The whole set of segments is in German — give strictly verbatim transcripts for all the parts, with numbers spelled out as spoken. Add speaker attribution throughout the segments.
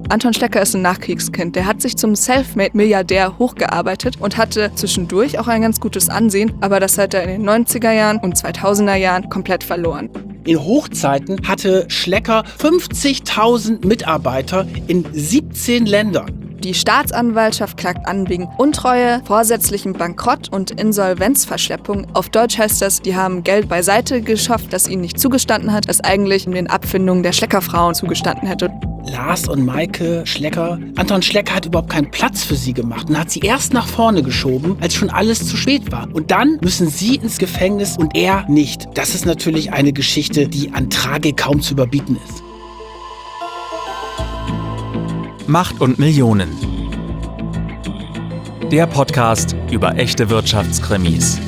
Speaker 1: Anton Schlecker ist ein Nachkriegskind. Der hat sich zum Selfmade-Milliardär hochgearbeitet und hatte zwischendurch auch ein ganz gutes Ansehen, aber das hat er in den neunziger Jahren und zweitausender Jahren komplett verloren.
Speaker 2: In Hochzeiten hatte Schlecker fünfzigtausend Mitarbeiter in siebzehn Ländern.
Speaker 1: Die Staatsanwaltschaft klagt an wegen Untreue, vorsätzlichem Bankrott und Insolvenzverschleppung. Auf Deutsch heißt das, die haben Geld beiseite geschafft, das ihnen nicht zugestanden hat, das eigentlich in den Abfindungen der Schlecker-Frauen zugestanden hätte.
Speaker 2: Lars und Maike Schlecker, Anton Schlecker hat überhaupt keinen Platz für sie gemacht und hat sie erst nach vorne geschoben, als schon alles zu spät war. Und dann müssen sie ins Gefängnis und er nicht. Das ist natürlich eine Geschichte, die an Tragik kaum zu überbieten ist.
Speaker 3: Macht und Millionen. Der Podcast über echte Wirtschaftskrimis.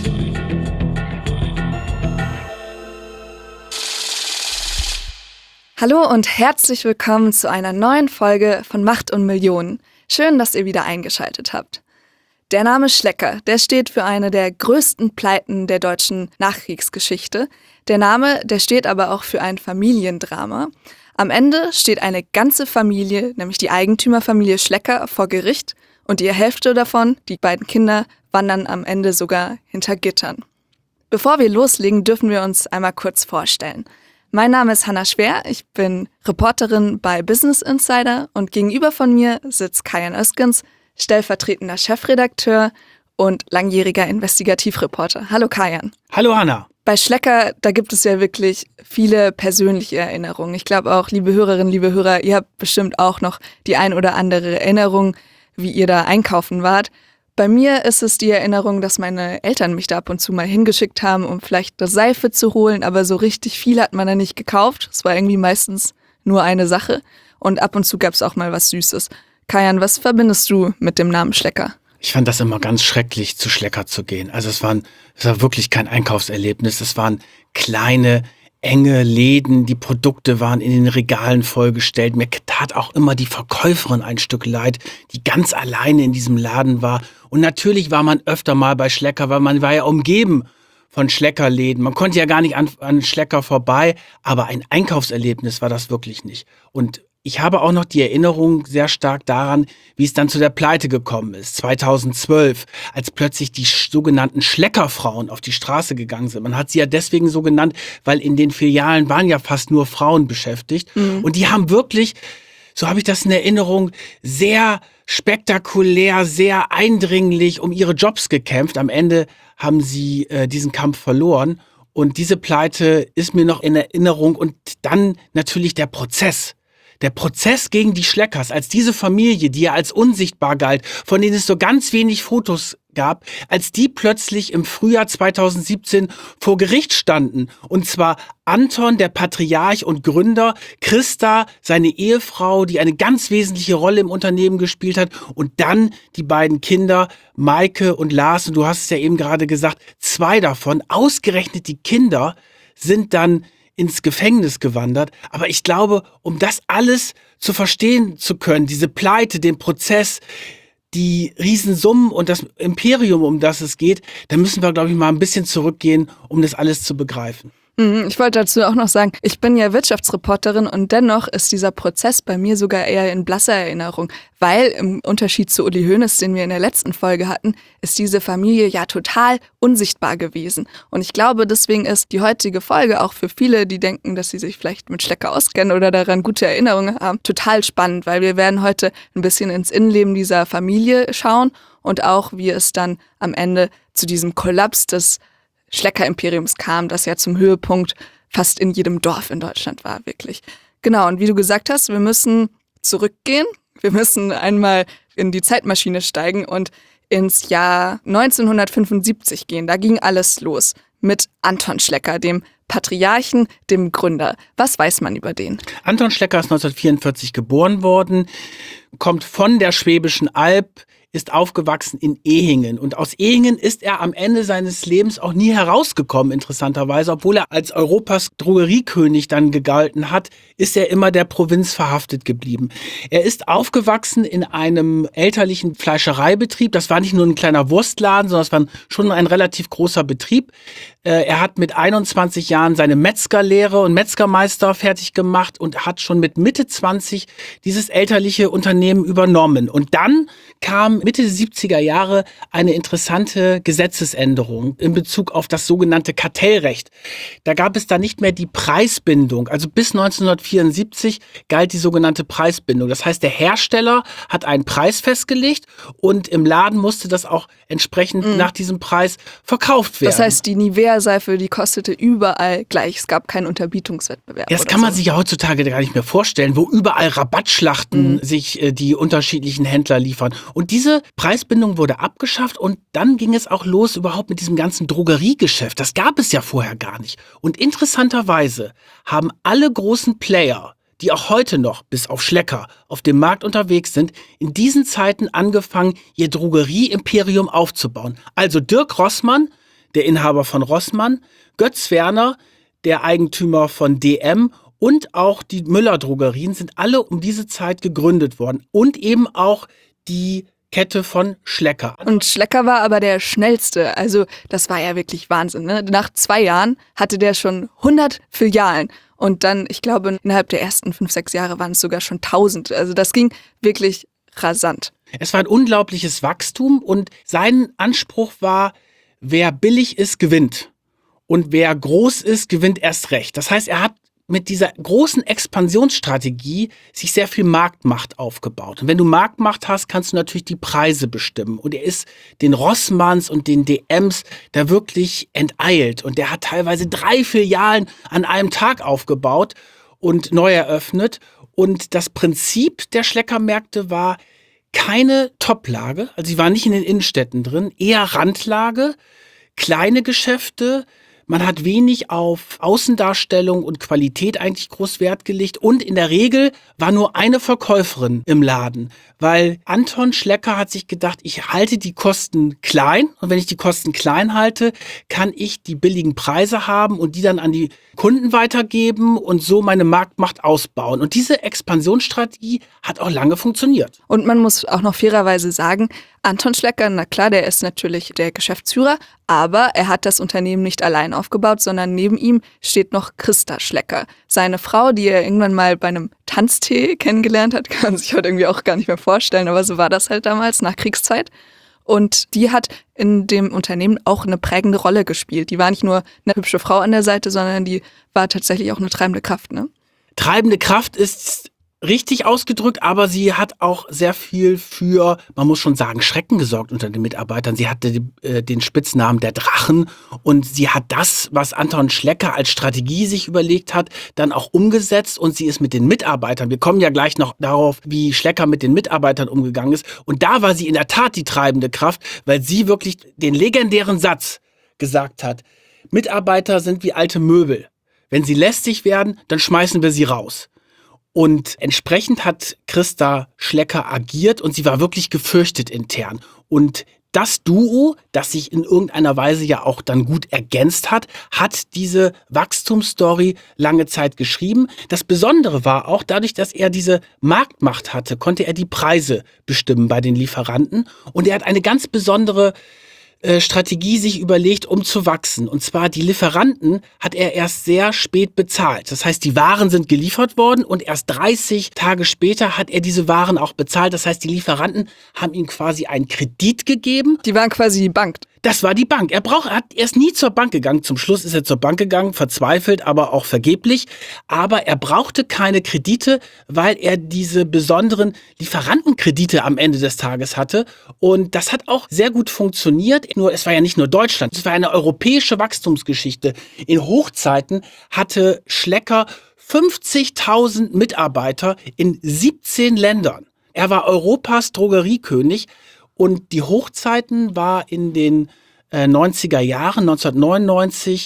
Speaker 1: Hallo und herzlich willkommen zu einer neuen Folge von Macht und Millionen. Schön, dass ihr wieder eingeschaltet habt. Der Name Schlecker, der steht für eine der größten Pleiten der deutschen Nachkriegsgeschichte. Der Name, der steht aber auch für ein Familiendrama. Am Ende steht eine ganze Familie, nämlich die Eigentümerfamilie Schlecker, vor Gericht und die Hälfte davon, die beiden Kinder, wandern am Ende sogar hinter Gittern. Bevor wir loslegen, dürfen wir uns einmal kurz vorstellen. Mein Name ist Hannah Schwer, ich bin Reporterin bei Business Insider und gegenüber von mir sitzt Kajan Özgens, stellvertretender Chefredakteur und langjähriger Investigativreporter. Hallo Kajan.
Speaker 2: Hallo Hannah.
Speaker 1: Bei Schlecker, da gibt es ja wirklich viele persönliche Erinnerungen. Ich glaube auch, liebe Hörerinnen, liebe Hörer, ihr habt bestimmt auch noch die ein oder andere Erinnerung, wie ihr da einkaufen wart. Bei mir ist es die Erinnerung, dass meine Eltern mich da ab und zu mal hingeschickt haben, um vielleicht das Seife zu holen, aber so richtig viel hat man da nicht gekauft. Es war irgendwie meistens nur eine Sache und ab und zu gab es auch mal was Süßes. Kajan, was verbindest du mit dem Namen Schlecker?
Speaker 2: Ich fand das immer ganz schrecklich, zu Schlecker zu gehen. Also es, waren, es war wirklich kein Einkaufserlebnis. Es waren kleine, enge Läden. Die Produkte waren in den Regalen vollgestellt. Mir tat auch immer die Verkäuferin ein Stück leid, die ganz alleine in diesem Laden war. Und natürlich war man öfter mal bei Schlecker, weil man war ja umgeben von Schleckerläden. Man konnte ja gar nicht an, an Schlecker vorbei. Aber ein Einkaufserlebnis war das wirklich nicht. Und ich habe auch noch die Erinnerung sehr stark daran, wie es dann zu der Pleite gekommen ist, zweitausendzwölf, als plötzlich die sogenannten Schleckerfrauen auf die Straße gegangen sind. Man hat sie ja deswegen so genannt, weil in den Filialen waren ja fast nur Frauen beschäftigt. Mhm. Und die haben wirklich, so habe ich das in Erinnerung, sehr spektakulär, sehr eindringlich um ihre Jobs gekämpft. Am Ende haben sie äh, diesen Kampf verloren. Und diese Pleite ist mir noch in Erinnerung. Und dann natürlich der Prozess. Der Prozess gegen die Schleckers, als diese Familie, die ja als unsichtbar galt, von denen es so ganz wenig Fotos gab, als die plötzlich im Frühjahr zweitausendsiebzehn vor Gericht standen. Und zwar Anton, der Patriarch und Gründer, Christa, seine Ehefrau, die eine ganz wesentliche Rolle im Unternehmen gespielt hat, und dann die beiden Kinder, Maike und Lars. Und du hast es ja eben gerade gesagt, zwei davon, ausgerechnet die Kinder, sind dann ins Gefängnis gewandert. Aber ich glaube, um das alles zu verstehen zu können, diese Pleite, den Prozess, die Riesensummen und das Imperium, um das es geht, da müssen wir, glaube ich, mal ein bisschen zurückgehen, um das alles zu begreifen.
Speaker 1: Ich wollte dazu auch noch sagen, ich bin ja Wirtschaftsreporterin und dennoch ist dieser Prozess bei mir sogar eher in blasser Erinnerung, weil im Unterschied zu Uli Hoeneß, den wir in der letzten Folge hatten, ist diese Familie ja total unsichtbar gewesen. Und ich glaube, deswegen ist die heutige Folge auch für viele, die denken, dass sie sich vielleicht mit Schlecker auskennen oder daran gute Erinnerungen haben, total spannend, weil wir werden heute ein bisschen ins Innenleben dieser Familie schauen und auch, wie es dann am Ende zu diesem Kollaps des Schlecker-Imperiums kam, das ja zum Höhepunkt fast in jedem Dorf in Deutschland war, wirklich. Genau, und wie du gesagt hast, wir müssen zurückgehen. Wir müssen einmal in die Zeitmaschine steigen und ins Jahr neunzehnhundertfünfundsiebzig gehen. Da ging alles los mit Anton Schlecker, dem Patriarchen, dem Gründer. Was weiß man über den?
Speaker 2: Anton Schlecker ist neunzehnhundertvierundvierzig geboren worden, kommt von der Schwäbischen Alb ist aufgewachsen in Ehingen. Und aus Ehingen ist er am Ende seines Lebens auch nie herausgekommen, interessanterweise. Obwohl er als Europas Drogeriekönig dann gegalten hat, ist er immer der Provinz verhaftet geblieben. Er ist aufgewachsen in einem elterlichen Fleischereibetrieb. Das war nicht nur ein kleiner Wurstladen, sondern es war schon ein relativ großer Betrieb. Er hat mit einundzwanzig Jahren seine Metzgerlehre und Metzgermeister fertig gemacht und hat schon mit Mitte zwanzig dieses elterliche Unternehmen übernommen. Und dann kam Mitte der siebziger Jahre eine interessante Gesetzesänderung in Bezug auf das sogenannte Kartellrecht. Da gab es dann nicht mehr die Preisbindung. Also bis neunzehnhundertvierundsiebzig galt die sogenannte Preisbindung. Das heißt, der Hersteller hat einen Preis festgelegt und im Laden musste das auch entsprechend mhm. nach diesem Preis verkauft werden.
Speaker 1: Das heißt, die Nivea-Seife, die kostete überall gleich. Es gab keinen Unterbietungswettbewerb.
Speaker 2: Ja, das kann man so. sich ja heutzutage gar nicht mehr vorstellen, wo überall Rabattschlachten mhm. sich äh, die unterschiedlichen Händler liefern. Und diese Preisbindung wurde abgeschafft und dann ging es auch los überhaupt mit diesem ganzen Drogeriegeschäft. Das gab es ja vorher gar nicht. Und interessanterweise haben alle großen Player, die auch heute noch, bis auf Schlecker, auf dem Markt unterwegs sind, in diesen Zeiten angefangen, ihr Drogerie-Imperium aufzubauen. Also Dirk Rossmann, der Inhaber von Rossmann, Götz Werner, der Eigentümer von D M und auch die Müller-Drogerien sind alle um diese Zeit gegründet worden. Und eben auch die Kette von Schlecker.
Speaker 1: Und Schlecker war aber der schnellste. Also das war ja wirklich Wahnsinn. Ne? Nach zwei Jahren hatte der schon hundert Filialen. Und dann, ich glaube, innerhalb der ersten fünf, sechs Jahre waren es sogar schon tausend. Also das ging wirklich rasant.
Speaker 2: Es war ein unglaubliches Wachstum und sein Anspruch war, wer billig ist, gewinnt. Und wer groß ist, gewinnt erst recht. Das heißt, er hat mit dieser großen Expansionsstrategie sich sehr viel Marktmacht aufgebaut. Und wenn du Marktmacht hast, kannst du natürlich die Preise bestimmen. Und er ist den Rossmanns und den D Ms da wirklich enteilt. Und der hat teilweise drei Filialen an einem Tag aufgebaut und neu eröffnet. Und das Prinzip der Schleckermärkte war keine Toplage, also sie waren nicht in den Innenstädten drin, eher Randlage, kleine Geschäfte. Man hat wenig auf Außendarstellung und Qualität eigentlich groß Wert gelegt und in der Regel war nur eine Verkäuferin im Laden, weil Anton Schlecker hat sich gedacht, ich halte die Kosten klein und wenn ich die Kosten klein halte, kann ich die billigen Preise haben und die dann an die Kunden weitergeben und so meine Marktmacht ausbauen. Und diese Expansionsstrategie hat auch lange funktioniert.
Speaker 1: Und man muss auch noch fairerweise sagen, Anton Schlecker, na klar, der ist natürlich der Geschäftsführer, aber er hat das Unternehmen nicht allein aufgebaut, sondern neben ihm steht noch Christa Schlecker. Seine Frau, die er irgendwann mal bei einem Tanztee kennengelernt hat, kann man sich heute irgendwie auch gar nicht mehr vorstellen, aber so war das halt damals, nach Kriegszeit. Und die hat in dem Unternehmen auch eine prägende Rolle gespielt. Die war nicht nur eine hübsche Frau an der Seite, sondern die war tatsächlich auch eine treibende Kraft, ne?
Speaker 2: Treibende Kraft ist richtig ausgedrückt, aber sie hat auch sehr viel für, man muss schon sagen, Schrecken gesorgt unter den Mitarbeitern. Sie hatte äh, den Spitznamen der Drachen und sie hat das, was Anton Schlecker als Strategie sich überlegt hat, dann auch umgesetzt und sie ist mit den Mitarbeitern, wir kommen ja gleich noch darauf, wie Schlecker mit den Mitarbeitern umgegangen ist und da war sie in der Tat die treibende Kraft, weil sie wirklich den legendären Satz gesagt hat, Mitarbeiter sind wie alte Möbel. Wenn sie lästig werden, dann schmeißen wir sie raus. Und entsprechend hat Christa Schlecker agiert und sie war wirklich gefürchtet intern. Und das Duo, das sich in irgendeiner Weise ja auch dann gut ergänzt hat, hat diese Wachstumsstory lange Zeit geschrieben. Das Besondere war auch, dadurch, dass er diese Marktmacht hatte, konnte er die Preise bestimmen bei den Lieferanten. Und er hat eine ganz besondere Strategie sich überlegt, um zu wachsen. Und zwar die Lieferanten hat er erst sehr spät bezahlt. Das heißt, die Waren sind geliefert worden und erst dreißig Tage später hat er diese Waren auch bezahlt. Das heißt, die Lieferanten haben ihm quasi einen Kredit gegeben.
Speaker 1: Die waren quasi die Bank.
Speaker 2: Das war die Bank. Er braucht, er hat erst nie zur Bank gegangen. Zum Schluss ist er zur Bank gegangen, verzweifelt, aber auch vergeblich. Aber er brauchte keine Kredite, weil er diese besonderen Lieferantenkredite am Ende des Tages hatte. Und das hat auch sehr gut funktioniert. Nur, es war ja nicht nur Deutschland, es war eine europäische Wachstumsgeschichte. In Hochzeiten hatte Schlecker fünfzigtausend Mitarbeiter in siebzehn Ländern. Er war Europas Drogeriekönig. Und die Hochzeiten war in den äh, neunziger Jahren, neunzehnhundertneunundneunzig,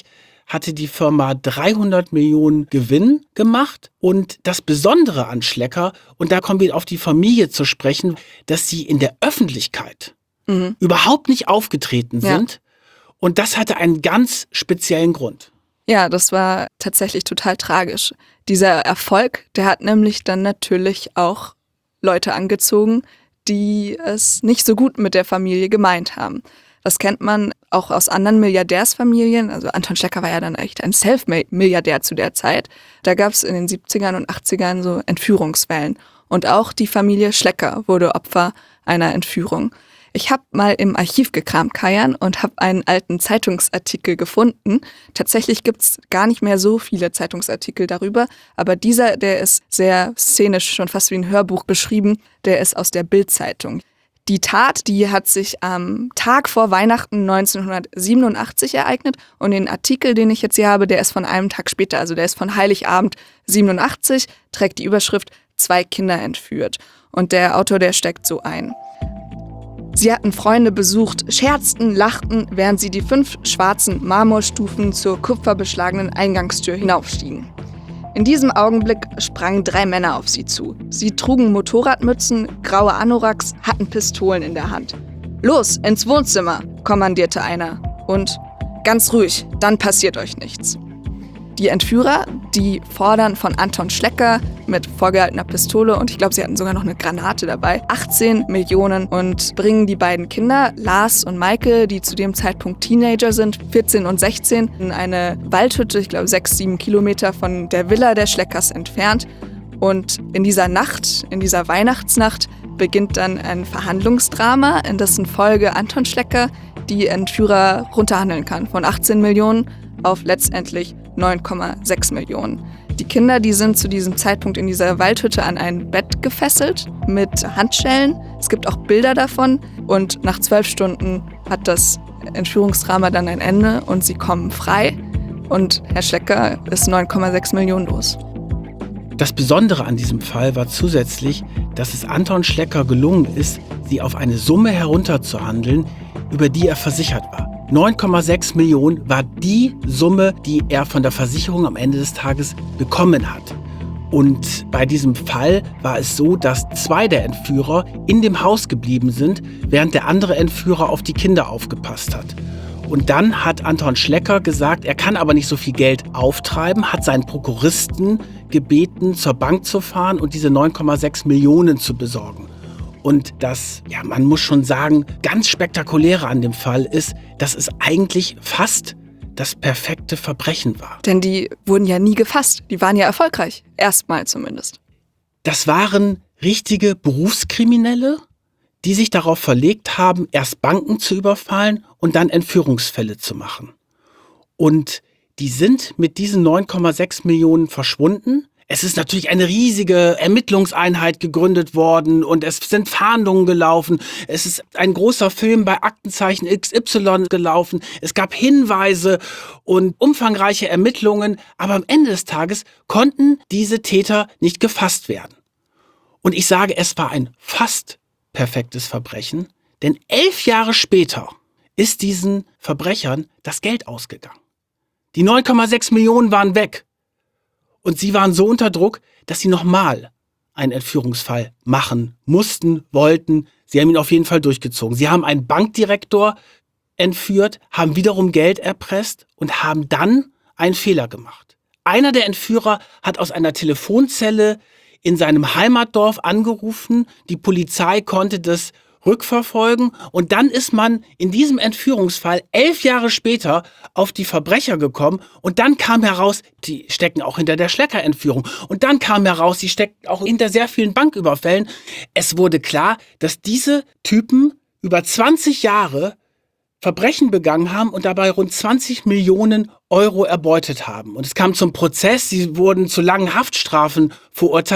Speaker 2: hatte die Firma dreihundert Millionen Gewinn gemacht. Und das Besondere an Schlecker, und da kommen wir auf die Familie zu sprechen, dass sie in der Öffentlichkeit mhm. überhaupt nicht aufgetreten sind. Ja. Und das hatte einen ganz speziellen Grund.
Speaker 1: Ja, das war tatsächlich total tragisch. Dieser Erfolg, der hat nämlich dann natürlich auch Leute angezogen, die es nicht so gut mit der Familie gemeint haben. Das kennt man auch aus anderen Milliardärsfamilien. Also Anton Schlecker war ja dann echt ein Self-Made-Milliardär zu der Zeit. Da gab es in den siebzigern und achtzigern so Entführungswellen. Und auch die Familie Schlecker wurde Opfer einer Entführung. Ich habe mal im Archiv gekramt, Kajan, und habe einen alten Zeitungsartikel gefunden. Tatsächlich gibt's gar nicht mehr so viele Zeitungsartikel darüber, aber dieser, der ist sehr szenisch, schon fast wie ein Hörbuch beschrieben, der ist aus der Bild-Zeitung. Die Tat, die hat sich am Tag vor Weihnachten neunzehnhundertsiebenundachtzig ereignet und den Artikel, den ich jetzt hier habe, der ist von einem Tag später, also der ist von Heiligabend siebenundachtzig, trägt die Überschrift "Zwei Kinder entführt" und der Autor, der steckt so ein. Sie hatten Freunde besucht, scherzten, lachten, während sie die fünf schwarzen Marmorstufen zur kupferbeschlagenen Eingangstür hinaufstiegen. In diesem Augenblick sprangen drei Männer auf sie zu. Sie trugen Motorradmützen, graue Anoraks, hatten Pistolen in der Hand. »Los, ins Wohnzimmer«, kommandierte einer. Und »ganz ruhig, dann passiert euch nichts.« Die Entführer, die fordern von Anton Schlecker mit vorgehaltener Pistole und ich glaube, sie hatten sogar noch eine Granate dabei, achtzehn Millionen und bringen die beiden Kinder, Lars und Maike, die zu dem Zeitpunkt Teenager sind, vierzehn und sechzehn, in eine Waldhütte, ich glaube sechs, sieben Kilometer von der Villa der Schleckers entfernt. Und in dieser Nacht, in dieser Weihnachtsnacht, beginnt dann ein Verhandlungsdrama, in dessen Folge Anton Schlecker die Entführer runterhandeln kann, von achtzehn Millionen auf letztendlich neun Komma sechs Millionen. Die Kinder, die sind zu diesem Zeitpunkt in dieser Waldhütte an ein Bett gefesselt mit Handschellen. Es gibt auch Bilder davon und nach zwölf Stunden hat das Entführungsdrama dann ein Ende und sie kommen frei und Herr Schlecker ist neun Komma sechs Millionen los.
Speaker 2: Das Besondere an diesem Fall war zusätzlich, dass es Anton Schlecker gelungen ist, sie auf eine Summe herunterzuhandeln, über die er versichert war. neun Komma sechs Millionen war die Summe, die er von der Versicherung am Ende des Tages bekommen hat. Und bei diesem Fall war es so, dass zwei der Entführer in dem Haus geblieben sind, während der andere Entführer auf die Kinder aufgepasst hat. Und dann hat Anton Schlecker gesagt, er kann aber nicht so viel Geld auftreiben, hat seinen Prokuristen gebeten, zur Bank zu fahren und diese neun Komma sechs Millionen zu besorgen. Und das, ja, man muss schon sagen, ganz Spektakuläre an dem Fall ist, dass es eigentlich fast das perfekte Verbrechen war.
Speaker 1: Denn die wurden ja nie gefasst. Die waren ja erfolgreich. Erstmal zumindest.
Speaker 2: Das waren richtige Berufskriminelle, die sich darauf verlegt haben, erst Banken zu überfallen und dann Entführungsfälle zu machen. Und die sind mit diesen neun Komma sechs Millionen verschwunden. Es ist natürlich eine riesige Ermittlungseinheit gegründet worden und es sind Fahndungen gelaufen. Es ist ein großer Film bei Aktenzeichen X Y gelaufen. Es gab Hinweise und umfangreiche Ermittlungen, aber am Ende des Tages konnten diese Täter nicht gefasst werden. Und ich sage, es war ein fast perfektes Verbrechen, denn elf Jahre später ist diesen Verbrechern das Geld ausgegangen. Die neun Komma sechs Millionen waren weg. Und sie waren so unter Druck, dass sie nochmal einen Entführungsfall machen mussten, wollten. Sie haben ihn auf jeden Fall durchgezogen. Sie haben einen Bankdirektor entführt, haben wiederum Geld erpresst und haben dann einen Fehler gemacht. Einer der Entführer hat aus einer Telefonzelle in seinem Heimatdorf angerufen. Die Polizei konnte das rückverfolgen und dann ist man in diesem Entführungsfall elf Jahre später auf die Verbrecher gekommen und dann kam heraus, die stecken auch hinter der Schlecker-Entführung und dann kam heraus, die stecken auch hinter sehr vielen Banküberfällen. Es wurde klar, dass diese Typen über zwanzig Jahre Verbrechen begangen haben und dabei rund zwanzig Millionen Euro erbeutet haben. Und es kam zum Prozess, sie wurden zu langen Haftstrafen verurteilt.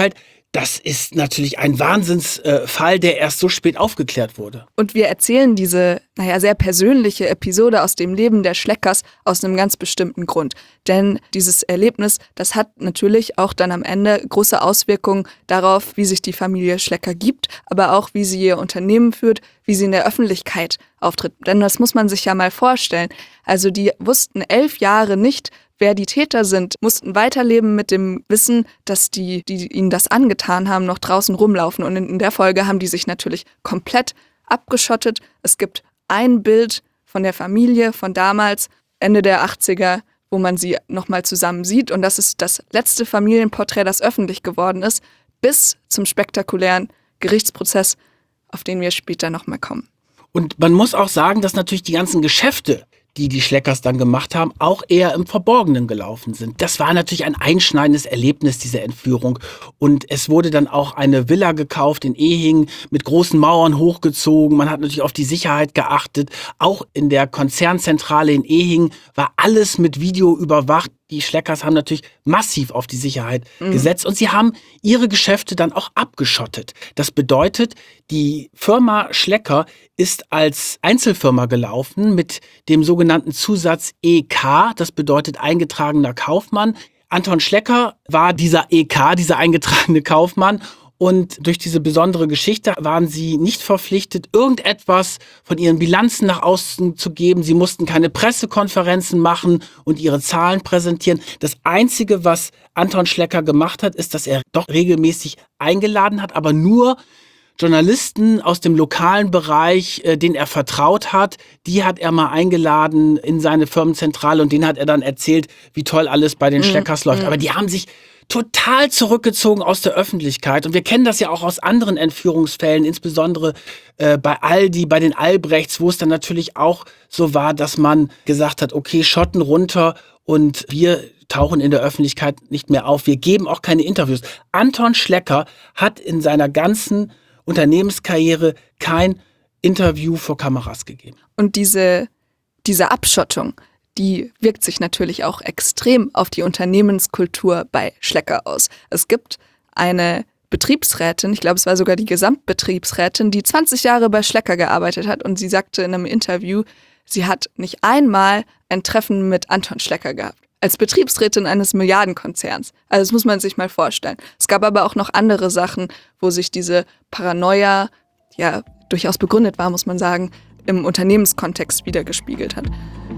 Speaker 2: Das ist natürlich ein Wahnsinnsfall, der erst so spät aufgeklärt wurde.
Speaker 1: Und wir erzählen diese, naja, sehr persönliche Episode aus dem Leben der Schleckers aus einem ganz bestimmten Grund. Denn dieses Erlebnis, das hat natürlich auch dann am Ende große Auswirkungen darauf, wie sich die Familie Schlecker gibt, aber auch, wie sie ihr Unternehmen führt, wie sie in der Öffentlichkeit auftritt. Denn das muss man sich ja mal vorstellen. Also die wussten elf Jahre nicht, wer die Täter sind, mussten weiterleben mit dem Wissen, dass die, die ihnen das angetan haben, noch draußen rumlaufen. Und in, in der Folge haben die sich natürlich komplett abgeschottet. Es gibt ein Bild von der Familie von damals, Ende der achtziger, wo man sie nochmal zusammen sieht. Und das ist das letzte Familienporträt, das öffentlich geworden ist, bis zum spektakulären Gerichtsprozess, auf den wir später nochmal kommen.
Speaker 2: Und man muss auch sagen, dass natürlich die ganzen Geschäfte, die die Schleckers dann gemacht haben, auch eher im Verborgenen gelaufen sind. Das war natürlich ein einschneidendes Erlebnis, diese Entführung. Und es wurde dann auch eine Villa gekauft in Ehingen, mit großen Mauern hochgezogen. Man hat natürlich auf die Sicherheit geachtet. Auch in der Konzernzentrale in Ehingen war alles mit Video überwacht. Die Schleckers haben natürlich massiv auf die Sicherheit mhm. gesetzt und sie haben ihre Geschäfte dann auch abgeschottet. Das bedeutet, die Firma Schlecker ist als Einzelfirma gelaufen mit dem sogenannten Zusatz E K, das bedeutet eingetragener Kaufmann. Anton Schlecker war dieser E K, dieser eingetragene Kaufmann. Und durch diese besondere Geschichte waren sie nicht verpflichtet, irgendetwas von ihren Bilanzen nach außen zu geben. Sie mussten keine Pressekonferenzen machen und ihre Zahlen präsentieren. Das Einzige, was Anton Schlecker gemacht hat, ist, dass er doch regelmäßig eingeladen hat, aber nur Journalisten aus dem lokalen Bereich, äh, denen er vertraut hat, die hat er mal eingeladen in seine Firmenzentrale und denen hat er dann erzählt, wie toll alles bei den Schleckers mm, läuft. Mm. Aber die haben sich total zurückgezogen aus der Öffentlichkeit. Und wir kennen das ja auch aus anderen Entführungsfällen, insbesondere äh, bei Aldi, bei den Albrechts, wo es dann natürlich auch so war, dass man gesagt hat, okay, Schotten runter und wir tauchen in der Öffentlichkeit nicht mehr auf. Wir geben auch keine Interviews. Anton Schlecker hat in seiner ganzen Unternehmenskarriere kein Interview vor Kameras gegeben.
Speaker 1: Und diese, diese Abschottung, die wirkt sich natürlich auch extrem auf die Unternehmenskultur bei Schlecker aus. Es gibt eine Betriebsrätin, ich glaube, es war sogar die Gesamtbetriebsrätin, die zwanzig Jahre bei Schlecker gearbeitet hat und sie sagte in einem Interview, sie hat nicht einmal ein Treffen mit Anton Schlecker gehabt. Als Betriebsrätin eines Milliardenkonzerns. Also das muss man sich mal vorstellen. Es gab aber auch noch andere Sachen, wo sich diese Paranoia, ja, durchaus begründet war, muss man sagen, im Unternehmenskontext widergespiegelt hat.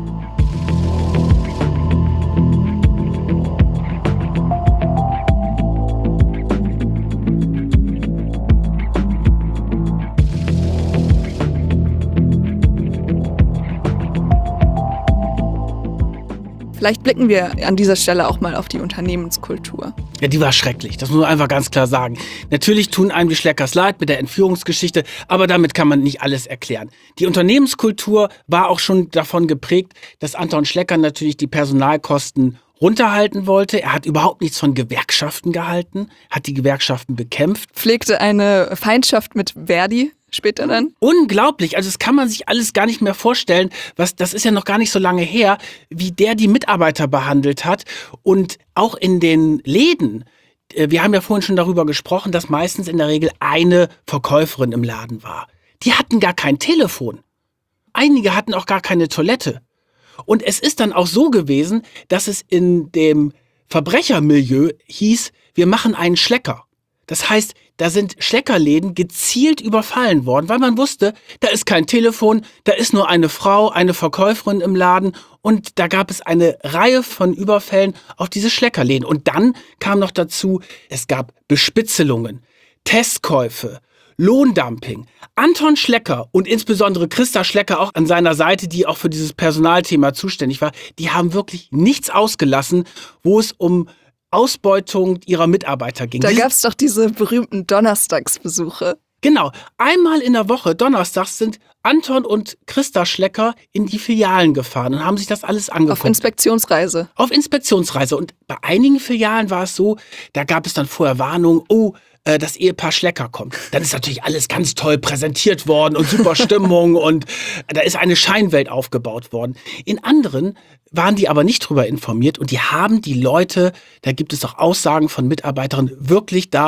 Speaker 1: Vielleicht blicken wir an dieser Stelle auch mal auf die Unternehmenskultur.
Speaker 2: Ja, die war schrecklich, das muss man einfach ganz klar sagen. Natürlich tun einem die Schleckers leid mit der Entführungsgeschichte, aber damit kann man nicht alles erklären. Die Unternehmenskultur war auch schon davon geprägt, dass Anton Schlecker natürlich die Personalkosten runterhalten wollte. Er hat überhaupt nichts von Gewerkschaften gehalten, hat die Gewerkschaften bekämpft.
Speaker 1: Pflegte eine Feindschaft mit Verdi später dann.
Speaker 2: Unglaublich, also das kann man sich alles gar nicht mehr vorstellen. Was, das ist ja noch gar nicht so lange her, wie der die Mitarbeiter behandelt hat. Und auch in den Läden, wir haben ja vorhin schon darüber gesprochen, dass meistens in der Regel eine Verkäuferin im Laden war. Die hatten gar kein Telefon. Einige hatten auch gar keine Toilette. Und es ist dann auch so gewesen, dass es in dem Verbrechermilieu hieß, wir machen einen Schlecker. Das heißt, da sind Schleckerläden gezielt überfallen worden, weil man wusste, da ist kein Telefon, da ist nur eine Frau, eine Verkäuferin im Laden und da gab es eine Reihe von Überfällen auf diese Schleckerläden. Und dann kam noch dazu, es gab Bespitzelungen, Testkäufe, Lohndumping. Anton Schlecker und insbesondere Christa Schlecker auch an seiner Seite, die auch für dieses Personalthema zuständig war, die haben wirklich nichts ausgelassen, wo es um Ausbeutung ihrer Mitarbeiter ging.
Speaker 1: Da gab es doch diese berühmten Donnerstagsbesuche.
Speaker 2: Genau. Einmal in der Woche, donnerstags, sind Anton und Christa Schlecker in die Filialen gefahren und haben sich das alles angeguckt.
Speaker 1: Auf Inspektionsreise.
Speaker 2: Auf Inspektionsreise. Und bei einigen Filialen war es so, da gab es dann vorher Warnungen, oh, äh, das Ehepaar Schlecker kommt. Dann ist natürlich alles ganz toll präsentiert worden und super Stimmung und da ist eine Scheinwelt aufgebaut worden. In anderen waren die aber nicht drüber informiert und die haben die Leute, da gibt es auch Aussagen von Mitarbeiterinnen, wirklich da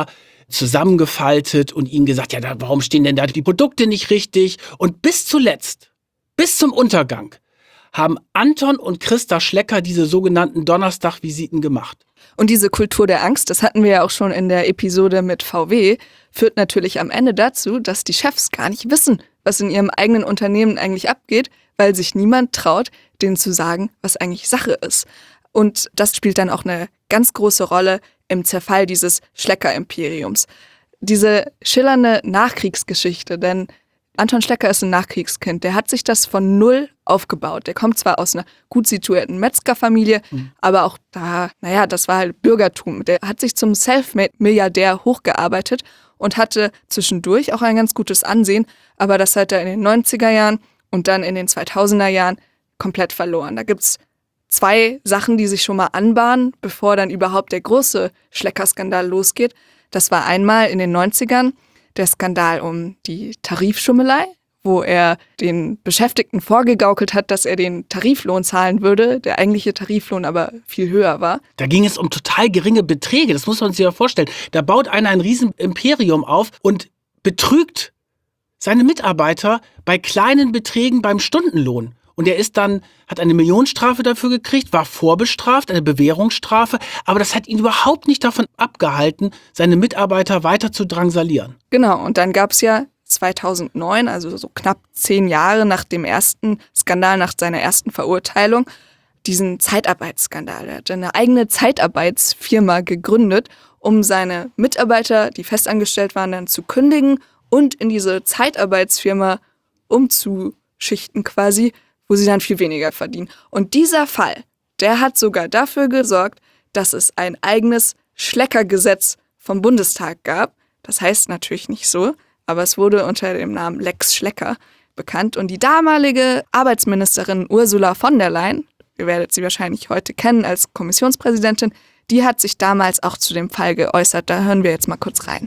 Speaker 2: zusammengefaltet und ihnen gesagt, ja, da, warum stehen denn da die Produkte nicht richtig? Und bis zuletzt, bis zum Untergang, haben Anton und Christa Schlecker diese sogenannten Donnerstag-Visiten gemacht.
Speaker 1: Und diese Kultur der Angst, das hatten wir ja auch schon in der Episode mit V W, führt natürlich am Ende dazu, dass die Chefs gar nicht wissen, was in ihrem eigenen Unternehmen eigentlich abgeht, weil sich niemand traut, denen zu sagen, was eigentlich Sache ist. Und das spielt dann auch eine ganz große Rolle im Zerfall dieses Schlecker-Imperiums. Diese schillernde Nachkriegsgeschichte, denn Anton Schlecker ist ein Nachkriegskind, der hat sich das von null aufgebaut. Der kommt zwar aus einer gut situierten Metzgerfamilie, mhm. aber auch da, naja, das war halt Bürgertum. Der hat sich zum Selfmade-Milliardär hochgearbeitet und hatte zwischendurch auch ein ganz gutes Ansehen, aber das hat er in den neunziger Jahren und dann in den zweitausender Jahren komplett verloren. Da gibt's zwei Sachen, die sich schon mal anbahnen, bevor dann überhaupt der große Schlecker-Skandal losgeht. Das war einmal in den neunzigern der Skandal um die Tarifschummelei, wo er den Beschäftigten vorgegaukelt hat, dass er den Tariflohn zahlen würde, der eigentliche Tariflohn aber viel höher war.
Speaker 2: Da ging es um total geringe Beträge, das muss man sich ja vorstellen. Da baut einer ein riesen Imperium auf und betrügt seine Mitarbeiter bei kleinen Beträgen beim Stundenlohn. Und er ist dann, hat eine Millionenstrafe dafür gekriegt, war vorbestraft, eine Bewährungsstrafe, aber das hat ihn überhaupt nicht davon abgehalten, seine Mitarbeiter weiter zu drangsalieren.
Speaker 1: Genau, und dann gab es ja zweitausendneun, also so knapp zehn Jahre nach dem ersten Skandal, nach seiner ersten Verurteilung, diesen Zeitarbeitsskandal. Er hat eine eigene Zeitarbeitsfirma gegründet, um seine Mitarbeiter, die festangestellt waren, dann zu kündigen und in diese Zeitarbeitsfirma umzuschichten quasi, wo sie dann viel weniger verdienen. Und dieser Fall, der hat sogar dafür gesorgt, dass es ein eigenes Schleckergesetz vom Bundestag gab. Das heißt natürlich nicht so, aber es wurde unter dem Namen Lex Schlecker bekannt. Und die damalige Arbeitsministerin Ursula von der Leyen, ihr werdet sie wahrscheinlich heute kennen als Kommissionspräsidentin, die hat sich damals auch zu dem Fall geäußert. Da hören wir jetzt mal kurz rein.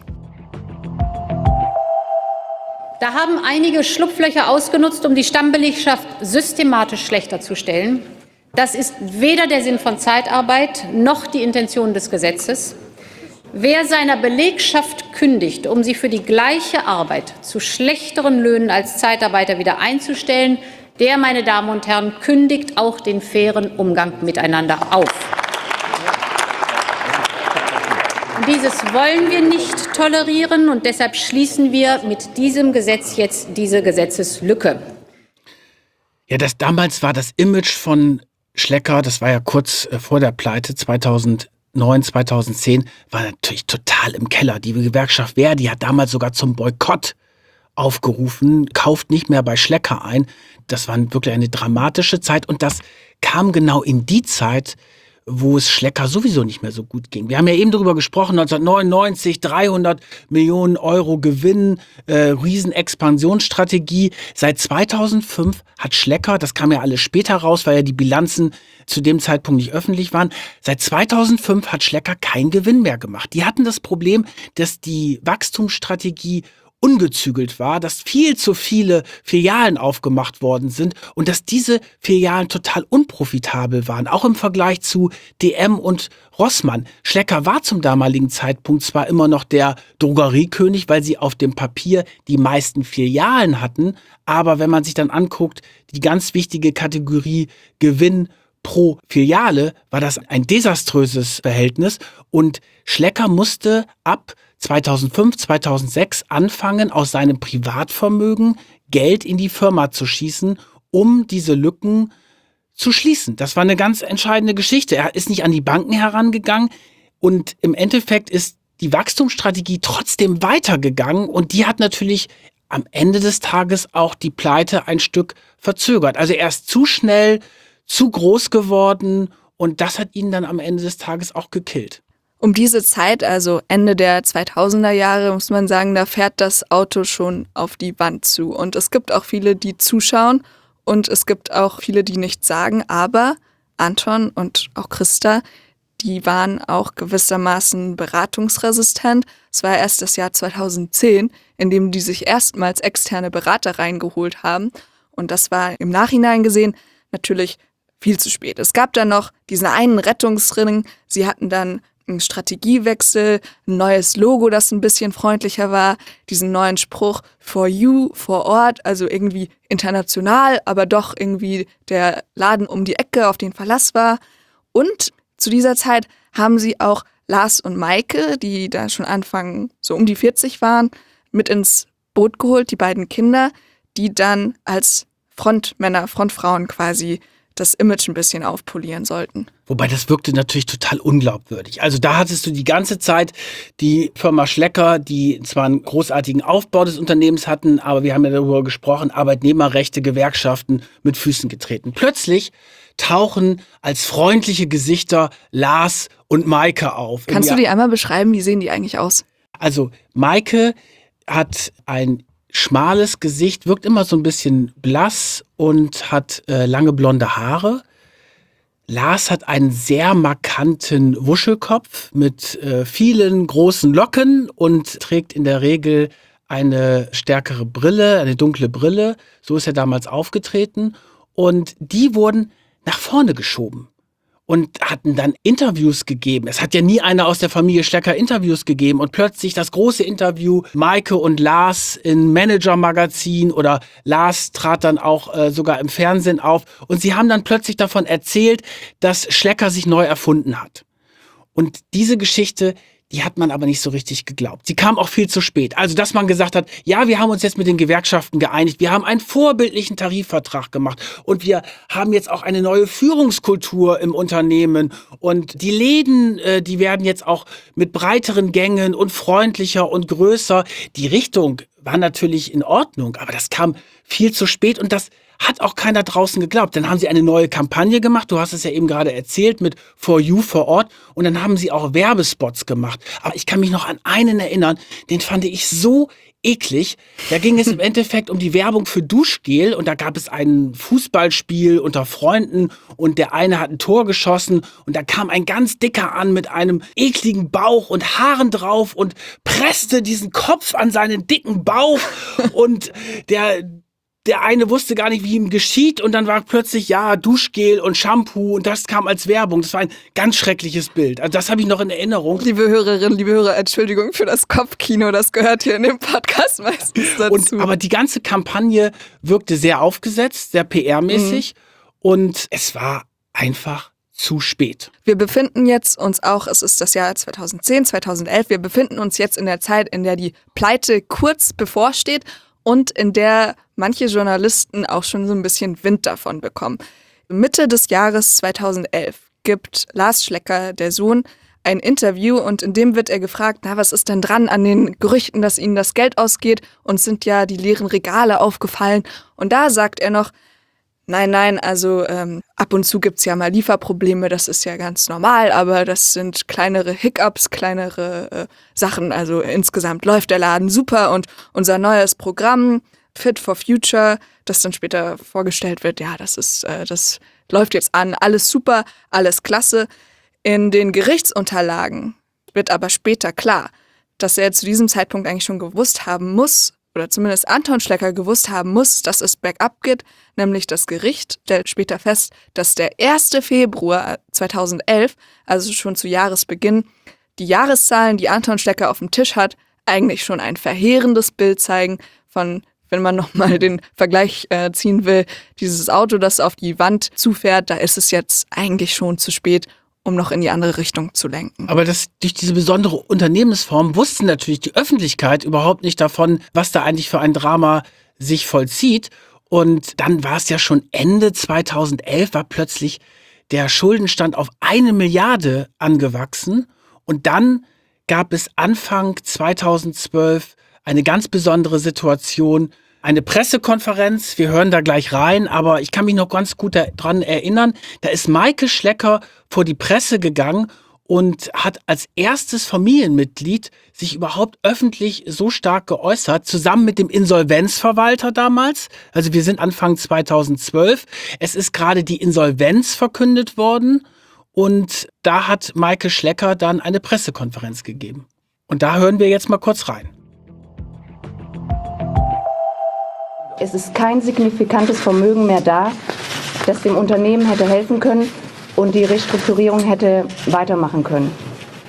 Speaker 4: Da haben einige Schlupflöcher ausgenutzt, um die Stammbelegschaft systematisch schlechter zu stellen. Das ist weder der Sinn von Zeitarbeit noch die Intention des Gesetzes. Wer seiner Belegschaft kündigt, um sie für die gleiche Arbeit zu schlechteren Löhnen als Zeitarbeiter wieder einzustellen, der, meine Damen und Herren, kündigt auch den fairen Umgang miteinander auf. Dieses wollen wir nicht tolerieren und deshalb schließen wir mit diesem Gesetz jetzt diese Gesetzeslücke.
Speaker 2: Ja, das damals war das Image von Schlecker, das war ja kurz vor der Pleite, zweitausendneun, zweitausendzehn, war natürlich total im Keller. Die Gewerkschaft Verdi hat damals sogar zum Boykott aufgerufen, kauft nicht mehr bei Schlecker ein. Das war wirklich eine dramatische Zeit und das kam genau in die Zeit, wo es Schlecker sowieso nicht mehr so gut ging. Wir haben ja eben darüber gesprochen, neunzehnhundertneunundneunzig, dreihundert Millionen Euro Gewinn, äh, Riesenexpansionsstrategie. Seit zweitausendfünf hat Schlecker, das kam ja alles später raus, weil ja die Bilanzen zu dem Zeitpunkt nicht öffentlich waren, seit zweitausendfünf hat Schlecker keinen Gewinn mehr gemacht. Die hatten das Problem, dass die Wachstumsstrategie ungezügelt war, dass viel zu viele Filialen aufgemacht worden sind und dass diese Filialen total unprofitabel waren, auch im Vergleich zu D M und Rossmann. Schlecker war zum damaligen Zeitpunkt zwar immer noch der Drogeriekönig, weil sie auf dem Papier die meisten Filialen hatten, aber wenn man sich dann anguckt, die ganz wichtige Kategorie Gewinn pro Filiale, war das ein desaströses Verhältnis und Schlecker musste ab zweitausendfünf, zweitausendsechs anfangen, aus seinem Privatvermögen Geld in die Firma zu schießen, um diese Lücken zu schließen. Das war eine ganz entscheidende Geschichte. Er ist nicht an die Banken herangegangen und im Endeffekt ist die Wachstumsstrategie trotzdem weitergegangen und die hat natürlich am Ende des Tages auch die Pleite ein Stück verzögert. Also er ist zu schnell, zu groß geworden und das hat ihn dann am Ende des Tages auch gekillt.
Speaker 1: Um diese Zeit, also Ende der zweitausender Jahre, muss man sagen, da fährt das Auto schon auf die Wand zu. Und es gibt auch viele, die zuschauen und es gibt auch viele, die nichts sagen. Aber Anton und auch Christa, die waren auch gewissermaßen beratungsresistent. Es war erst das Jahr zweitausendzehn, in dem die sich erstmals externe Berater reingeholt haben. Und das war im Nachhinein gesehen natürlich viel zu spät. Es gab dann noch diesen einen Rettungsring. Sie hatten dann einen Strategiewechsel, ein neues Logo, das ein bisschen freundlicher war, diesen neuen Spruch for you, vor Ort, also irgendwie international, aber doch irgendwie der Laden um die Ecke, auf den Verlass war. Und zu dieser Zeit haben sie auch Lars und Maike, die da schon Anfang so um die vierzig waren, mit ins Boot geholt, die beiden Kinder, die dann als Frontmänner, Frontfrauen quasi das Image ein bisschen aufpolieren sollten.
Speaker 2: Wobei das wirkte natürlich total unglaubwürdig. Also da hattest du die ganze Zeit die Firma Schlecker, die zwar einen großartigen Aufbau des Unternehmens hatten, aber wir haben ja darüber gesprochen, Arbeitnehmerrechte, Gewerkschaften mit Füßen getreten. Plötzlich tauchen als freundliche Gesichter Lars und Maike auf.
Speaker 1: Kannst du die einmal beschreiben? Wie sehen die eigentlich aus?
Speaker 2: Also Maike hat ein schmales Gesicht, wirkt immer so ein bisschen blass und hat äh, lange blonde Haare. Lars hat einen sehr markanten Wuschelkopf mit äh, vielen großen Locken und trägt in der Regel eine stärkere Brille, eine dunkle Brille. So ist er damals aufgetreten. Und die wurden nach vorne geschoben und hatten dann Interviews gegeben. Es hat ja nie einer aus der Familie Schlecker Interviews gegeben. Und plötzlich das große Interview, Maike und Lars in Manager-Magazin, oder Lars trat dann auch äh, sogar im Fernsehen auf. Und sie haben dann plötzlich davon erzählt, dass Schlecker sich neu erfunden hat. Und diese Geschichte, die hat man aber nicht so richtig geglaubt. Sie kam auch viel zu spät. Also, dass man gesagt hat, ja, wir haben uns jetzt mit den Gewerkschaften geeinigt, wir haben einen vorbildlichen Tarifvertrag gemacht und wir haben jetzt auch eine neue Führungskultur im Unternehmen und die Läden, äh, die werden jetzt auch mit breiteren Gängen und freundlicher und größer. Die Richtung war natürlich in Ordnung, aber das kam viel zu spät und das hat auch keiner draußen geglaubt. Dann haben sie eine neue Kampagne gemacht, du hast es ja eben gerade erzählt, mit For You vor Ort, und dann haben sie auch Werbespots gemacht. Aber ich kann mich noch an einen erinnern, den fand ich so eklig. Da ging es im Endeffekt um die Werbung für Duschgel und da gab es ein Fußballspiel unter Freunden und der eine hat ein Tor geschossen und da kam ein ganz dicker an mit einem ekligen Bauch und Haaren drauf und presste diesen Kopf an seinen dicken Bauch und der Der eine wusste gar nicht, wie ihm geschieht, und dann war plötzlich, ja, Duschgel und Shampoo, und das kam als Werbung. Das war ein ganz schreckliches Bild. Also das habe ich noch in Erinnerung.
Speaker 1: Liebe Hörerinnen, liebe Hörer, Entschuldigung für das Kopfkino, das gehört hier in dem Podcast meistens dazu.
Speaker 2: Und, aber die ganze Kampagne wirkte sehr aufgesetzt, sehr P R-mäßig, mhm. und es war einfach zu spät.
Speaker 1: Wir befinden jetzt uns auch, es ist das Jahr zweitausendzehn, zweitausendelf, wir befinden uns jetzt in der Zeit, in der die Pleite kurz bevorsteht und in der manche Journalisten auch schon so ein bisschen Wind davon bekommen. Mitte des Jahres zweitausendelf gibt Lars Schlecker, der Sohn, ein Interview und in dem wird er gefragt, na, was ist denn dran an den Gerüchten, dass ihnen das Geld ausgeht, und sind ja die leeren Regale aufgefallen. Und da sagt er noch, nein, nein, also ähm, ab und zu gibt's ja mal Lieferprobleme, das ist ja ganz normal, aber das sind kleinere Hiccups, kleinere äh, Sachen. Also insgesamt läuft der Laden super und unser neues Programm Fit for Future, das dann später vorgestellt wird, ja, das ist, äh, das läuft jetzt an, alles super, alles klasse. In den Gerichtsunterlagen wird aber später klar, dass er zu diesem Zeitpunkt eigentlich schon gewusst haben muss, oder zumindest Anton Schlecker gewusst haben muss, dass es bergab geht, nämlich das Gericht stellt später fest, dass der erste Februar zweitausendelf, also schon zu Jahresbeginn, die Jahreszahlen, die Anton Schlecker auf dem Tisch hat, eigentlich schon ein verheerendes Bild zeigen von, wenn man nochmal den Vergleich äh, ziehen will, dieses Auto, das auf die Wand zufährt, da ist es jetzt eigentlich schon zu spät, um noch in die andere Richtung zu lenken.
Speaker 2: Aber das, durch diese besondere Unternehmensform wusste natürlich die Öffentlichkeit überhaupt nicht davon, was da eigentlich für ein Drama sich vollzieht. Und dann war es ja schon Ende zweitausendelf, war plötzlich der Schuldenstand auf eine Milliarde angewachsen. Und dann gab es Anfang zweitausendzwölf eine ganz besondere Situation, eine Pressekonferenz, wir hören da gleich rein, aber ich kann mich noch ganz gut daran erinnern, da ist Maike Schlecker vor die Presse gegangen und hat als erstes Familienmitglied sich überhaupt öffentlich so stark geäußert, zusammen mit dem Insolvenzverwalter damals. Also wir sind Anfang zweitausendzwölf, es ist gerade die Insolvenz verkündet worden und da hat Maike Schlecker dann eine Pressekonferenz gegeben. Und da hören wir jetzt mal kurz rein.
Speaker 5: Es ist kein signifikantes Vermögen mehr da, das dem Unternehmen hätte helfen können und die Restrukturierung hätte weitermachen können.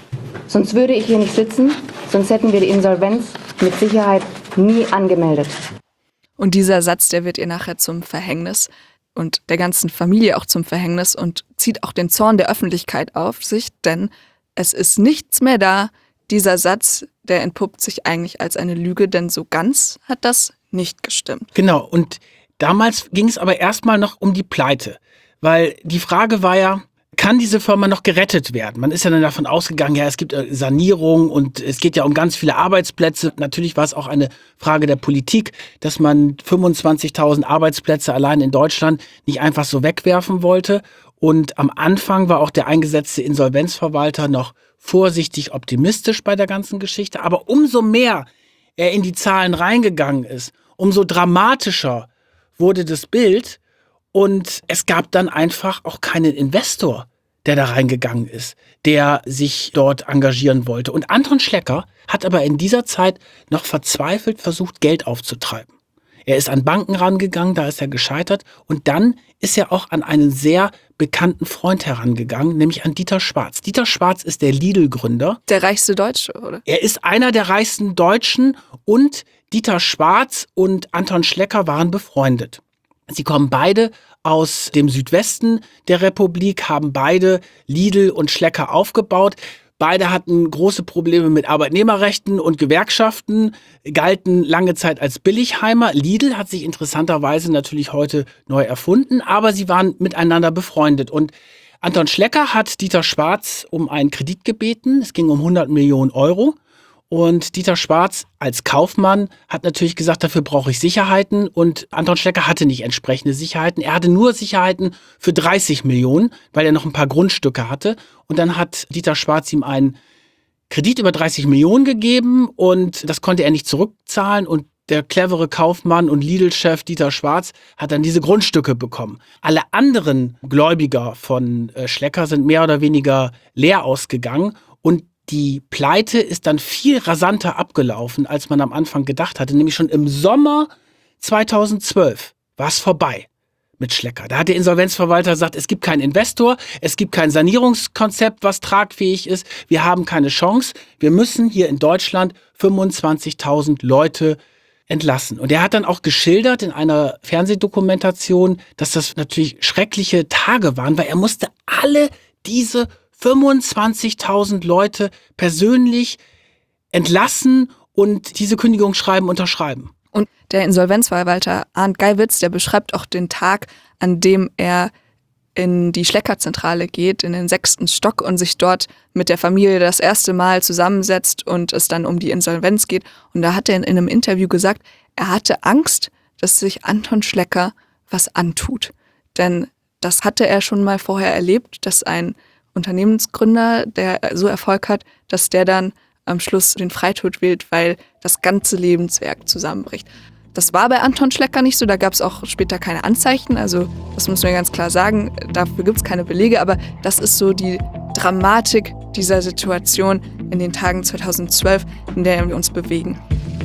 Speaker 5: Sonst würde ich hier nicht sitzen, sonst hätten wir die Insolvenz mit Sicherheit nie angemeldet.
Speaker 1: Und dieser Satz, der wird ihr nachher zum Verhängnis und der ganzen Familie auch zum Verhängnis und zieht auch den Zorn der Öffentlichkeit auf sich, denn es ist nichts mehr da. Dieser Satz, der entpuppt sich eigentlich als eine Lüge, denn so ganz hat das nicht gestimmt.
Speaker 2: Genau, und damals ging es aber erstmal noch um die Pleite, weil die Frage war ja, kann diese Firma noch gerettet werden? Man ist ja dann davon ausgegangen, ja, es gibt Sanierung und es geht ja um ganz viele Arbeitsplätze. Natürlich war es auch eine Frage der Politik, dass man fünfundzwanzigtausend Arbeitsplätze allein in Deutschland nicht einfach so wegwerfen wollte. Und am Anfang war auch der eingesetzte Insolvenzverwalter noch vorsichtig optimistisch bei der ganzen Geschichte. Aber umso mehr er in die Zahlen reingegangen ist, umso dramatischer wurde das Bild. Und es gab dann einfach auch keinen Investor, der da reingegangen ist, der sich dort engagieren wollte. Und Anton Schlecker hat aber in dieser Zeit noch verzweifelt versucht, Geld aufzutreiben. Er ist an Banken rangegangen, da ist er gescheitert. Und dann ist er auch an einen sehr bekannten Freund herangegangen, nämlich an Dieter Schwarz. Dieter Schwarz ist der Lidl-Gründer.
Speaker 1: Der reichste Deutsche, oder?
Speaker 2: Er ist einer der reichsten Deutschen und Dieter Schwarz und Anton Schlecker waren befreundet. Sie kommen beide aus dem Südwesten der Republik, haben beide Lidl und Schlecker aufgebaut. Beide hatten große Probleme mit Arbeitnehmerrechten und Gewerkschaften, galten lange Zeit als Billigheimer. Lidl hat sich interessanterweise natürlich heute neu erfunden, aber sie waren miteinander befreundet. Und Anton Schlecker hat Dieter Schwarz um einen Kredit gebeten. Es ging um hundert Millionen Euro. Und Dieter Schwarz als Kaufmann hat natürlich gesagt, dafür brauche ich Sicherheiten. Und Anton Schlecker hatte nicht entsprechende Sicherheiten. Er hatte nur Sicherheiten für dreißig Millionen, weil er noch ein paar Grundstücke hatte. Und dann hat Dieter Schwarz ihm einen Kredit über dreißig Millionen gegeben und das konnte er nicht zurückzahlen. Und der clevere Kaufmann und Lidl-Chef Dieter Schwarz hat dann diese Grundstücke bekommen. Alle anderen Gläubiger von äh, Schlecker sind mehr oder weniger leer ausgegangen. Und die Pleite ist dann viel rasanter abgelaufen, als man am Anfang gedacht hatte. Nämlich schon im Sommer zweitausendzwölf war es vorbei mit Schlecker. Da hat der Insolvenzverwalter gesagt, es gibt keinen Investor, es gibt kein Sanierungskonzept, was tragfähig ist. Wir haben keine Chance. Wir müssen hier in Deutschland fünfundzwanzigtausend Leute entlassen. Und er hat dann auch geschildert in einer Fernsehdokumentation, dass das natürlich schreckliche Tage waren, weil er musste alle diese fünfundzwanzigtausend Leute persönlich entlassen und diese Kündigungsschreiben unterschreiben.
Speaker 1: Und der Insolvenzverwalter Arndt Geiwitz, der beschreibt auch den Tag, an dem er in die Schlecker-Zentrale geht, in den sechsten Stock und sich dort mit der Familie das erste Mal zusammensetzt und es dann um die Insolvenz geht. Und da hat er in einem Interview gesagt, er hatte Angst, dass sich Anton Schlecker was antut. Denn das hatte er schon mal vorher erlebt, dass ein Unternehmensgründer, der so Erfolg hat, dass der dann am Schluss den Freitod wählt, weil das ganze Lebenswerk zusammenbricht. Das war bei Anton Schlecker nicht so, da gab es auch später keine Anzeichen, also das muss man ganz klar sagen, dafür gibt es keine Belege, aber das ist so die Dramatik dieser Situation in den Tagen zweitausendzwölf, in der wir uns bewegen.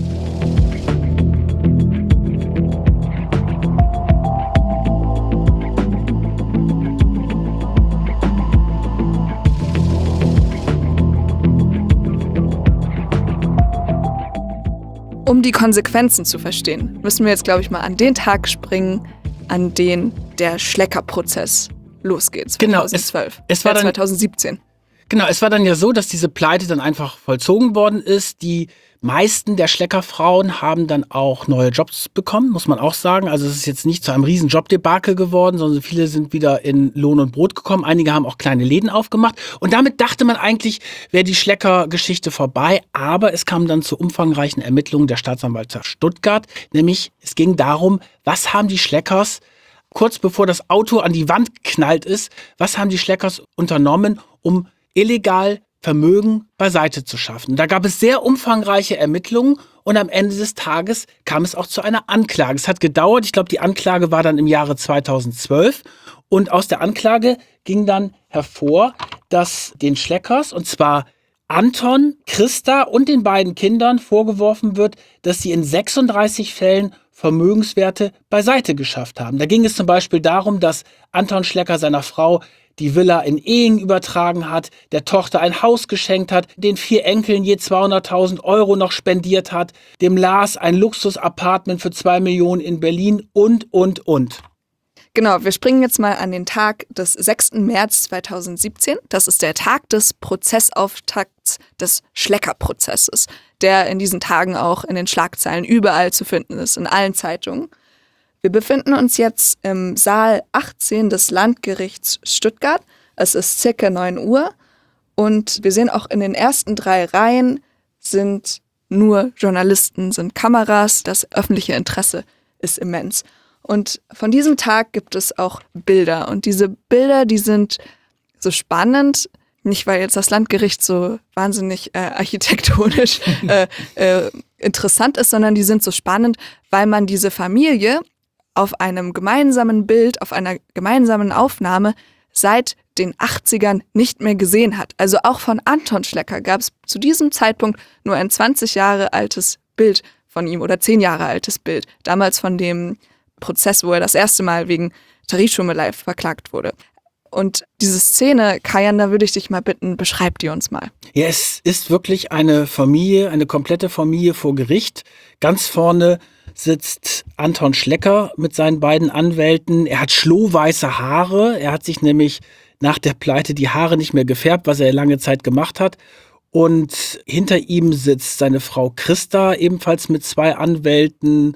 Speaker 1: Um die Konsequenzen zu verstehen, müssen wir jetzt, glaube ich, mal an den Tag springen, an den der Schlecker-Prozess losgeht, zweitausendzwölf.
Speaker 2: Genau, es, es war dann,
Speaker 1: zweitausendsiebzehn.
Speaker 2: Genau, es war dann ja so, dass diese Pleite dann einfach vollzogen worden ist. Die meisten der Schlecker-Frauen haben dann auch neue Jobs bekommen, muss man auch sagen. Also es ist jetzt nicht zu einem riesen Jobdebakel geworden, sondern viele sind wieder in Lohn und Brot gekommen. Einige haben auch kleine Läden aufgemacht. Und damit dachte man eigentlich, wäre die Schlecker-Geschichte vorbei. Aber es kam dann zu umfangreichen Ermittlungen der Staatsanwaltschaft Stuttgart. Nämlich, es ging darum, was haben die Schleckers, kurz bevor das Auto an die Wand geknallt ist, was haben die Schleckers unternommen, um illegal Vermögen beiseite zu schaffen. Da gab es sehr umfangreiche Ermittlungen und am Ende des Tages kam es auch zu einer Anklage. Es hat gedauert, ich glaube, die Anklage war dann im Jahre zweitausendzwölf und aus der Anklage ging dann hervor, dass den Schleckers, und zwar Anton, Christa und den beiden Kindern vorgeworfen wird, dass sie in sechsunddreißig Fällen Vermögenswerte beiseite geschafft haben. Da ging es zum Beispiel darum, dass Anton Schlecker seiner Frau die Villa in Ehing übertragen hat, der Tochter ein Haus geschenkt hat, den vier Enkeln je zweihunderttausend Euro noch spendiert hat, dem Lars ein Luxus-Apartment für zwei Millionen in Berlin und, und, und.
Speaker 1: Genau, wir springen jetzt mal an den Tag des sechsten März zweitausendsiebzehn. Das ist der Tag des Prozessauftakts des Schlecker-Prozesses, der in diesen Tagen auch in den Schlagzeilen überall zu finden ist, in allen Zeitungen. Wir befinden uns jetzt im Saal achtzehn des Landgerichts Stuttgart. Es ist circa neun Uhr und wir sehen auch in den ersten drei Reihen sind nur Journalisten, sind Kameras. Das öffentliche Interesse ist immens. Und von diesem Tag gibt es auch Bilder. Und diese Bilder, die sind so spannend, nicht weil jetzt das Landgericht so wahnsinnig äh, architektonisch äh, äh, interessant ist, sondern die sind so spannend, weil man diese Familie auf einem gemeinsamen Bild, auf einer gemeinsamen Aufnahme seit den achtzigern nicht mehr gesehen hat. Also auch von Anton Schlecker gab es zu diesem Zeitpunkt nur ein zwanzig Jahre altes Bild von ihm oder zehn Jahre altes Bild. Damals von dem Prozess, wo er das erste Mal wegen Tarifschummelei verklagt wurde. Und diese Szene, Kajan, da würde ich dich mal bitten, beschreib die uns mal.
Speaker 2: Ja, es ist wirklich eine Familie, eine komplette Familie vor Gericht. Ganz vorne sitzt Anton Schlecker mit seinen beiden Anwälten. Er hat schlohweiße Haare. Er hat sich nämlich nach der Pleite die Haare nicht mehr gefärbt, was er lange Zeit gemacht hat. Und hinter ihm sitzt seine Frau Christa, ebenfalls mit zwei Anwälten,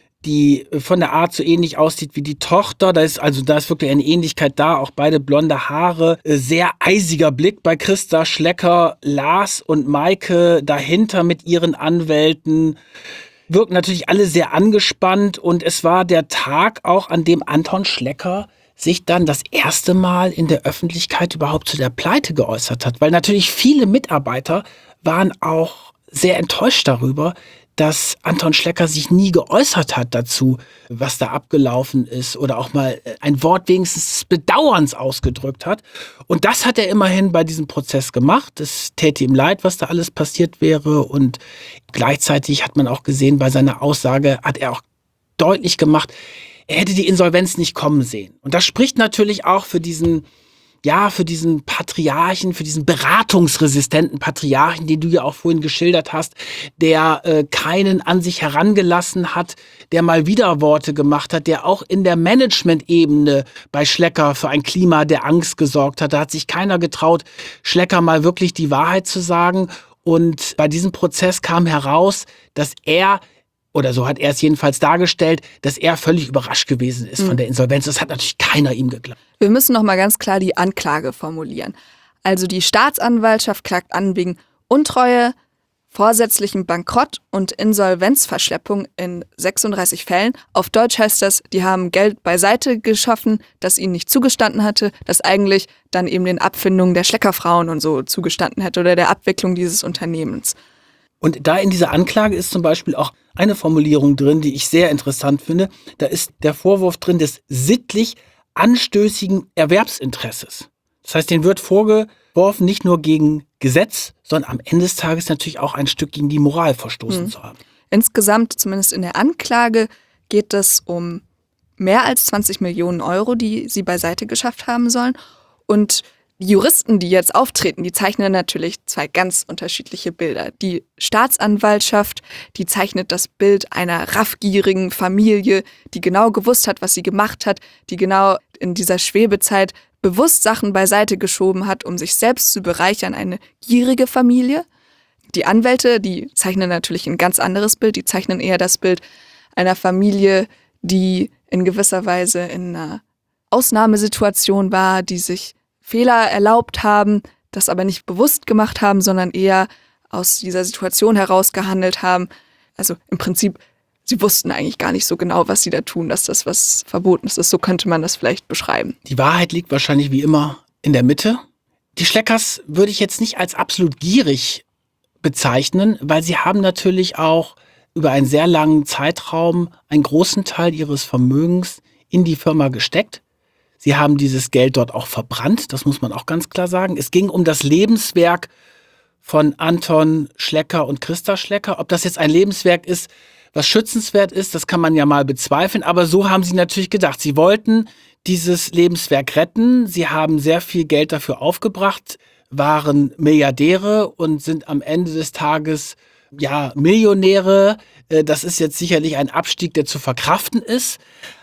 Speaker 2: die von der Art so ähnlich aussieht wie die Tochter. Da ist also da ist wirklich eine Ähnlichkeit da, auch beide blonde Haare. Sehr eisiger Blick bei Christa Schlecker, Lars und Maike dahinter mit ihren Anwälten. Wirken natürlich alle sehr angespannt und es war der Tag auch, an dem Anton Schlecker sich dann das erste Mal in der Öffentlichkeit überhaupt zu der Pleite geäußert hat. Weil natürlich viele Mitarbeiter waren auch sehr enttäuscht darüber, dass Anton Schlecker sich nie geäußert hat dazu, was da abgelaufen ist oder auch mal ein Wort wenigstens des Bedauerns ausgedrückt hat. Und das hat er immerhin bei diesem Prozess gemacht. Es täte ihm leid, was da alles passiert wäre. Und gleichzeitig hat man auch gesehen, bei seiner Aussage hat er auch deutlich gemacht, er hätte die Insolvenz nicht kommen sehen. Und das spricht natürlich auch für diesen Ja, für diesen Patriarchen, für diesen beratungsresistenten Patriarchen, den du ja auch vorhin geschildert hast, der äh, keinen an sich herangelassen hat, der mal Widerworte gemacht hat, der auch in der Management-Ebene bei Schlecker für ein Klima der Angst gesorgt hat. Da hat sich keiner getraut, Schlecker mal wirklich die Wahrheit zu sagen. Und bei diesem Prozess kam heraus, dass er, oder so hat er es jedenfalls dargestellt, dass er völlig überrascht gewesen ist mhm. von der Insolvenz. Das hat natürlich keiner ihm geglaubt.
Speaker 1: Wir müssen noch mal ganz klar die Anklage formulieren. Also die Staatsanwaltschaft klagt an wegen Untreue, vorsätzlichem Bankrott und Insolvenzverschleppung in sechsunddreißig Fällen. Auf Deutsch heißt das, die haben Geld beiseite geschaffen, das ihnen nicht zugestanden hatte, das eigentlich dann eben den Abfindungen der Schleckerfrauen und so zugestanden hätte oder der Abwicklung dieses Unternehmens.
Speaker 2: Und da in dieser Anklage ist zum Beispiel auch eine Formulierung drin, die ich sehr interessant finde. Da ist der Vorwurf drin des sittlich anstößigen Erwerbsinteresses. Das heißt, denen wird vorgeworfen, nicht nur gegen Gesetz, sondern am Ende des Tages natürlich auch ein Stück gegen die Moral verstoßen mhm. zu haben.
Speaker 1: Insgesamt, zumindest in der Anklage, geht es um mehr als zwanzig Millionen Euro, die sie beiseite geschafft haben sollen. Und die Juristen, die jetzt auftreten, die zeichnen natürlich zwei ganz unterschiedliche Bilder. Die Staatsanwaltschaft, die zeichnet das Bild einer raffgierigen Familie, die genau gewusst hat, was sie gemacht hat, die genau in dieser Schwebezeit bewusst Sachen beiseite geschoben hat, um sich selbst zu bereichern, eine gierige Familie. Die Anwälte, die zeichnen natürlich ein ganz anderes Bild, die zeichnen eher das Bild einer Familie, die in gewisser Weise in einer Ausnahmesituation war, die sich Fehler erlaubt haben, das aber nicht bewusst gemacht haben, sondern eher aus dieser Situation heraus gehandelt haben. Also im Prinzip, sie wussten eigentlich gar nicht so genau, was sie da tun, dass das was Verbotenes ist. So könnte man das vielleicht beschreiben.
Speaker 2: Die Wahrheit liegt wahrscheinlich wie immer in der Mitte. Die Schleckers würde ich jetzt nicht als absolut gierig bezeichnen, weil sie haben natürlich auch über einen sehr langen Zeitraum einen großen Teil ihres Vermögens in die Firma gesteckt. Sie haben dieses Geld dort auch verbrannt, das muss man auch ganz klar sagen. Es ging um das Lebenswerk von Anton Schlecker und Christa Schlecker. Ob das jetzt ein Lebenswerk ist, was schützenswert ist, das kann man ja mal bezweifeln, aber so haben sie natürlich gedacht. Sie wollten dieses Lebenswerk retten, sie haben sehr viel Geld dafür aufgebracht, waren Milliardäre und sind am Ende des Tages ja Millionäre. Das ist jetzt sicherlich ein Abstieg, der zu verkraften ist,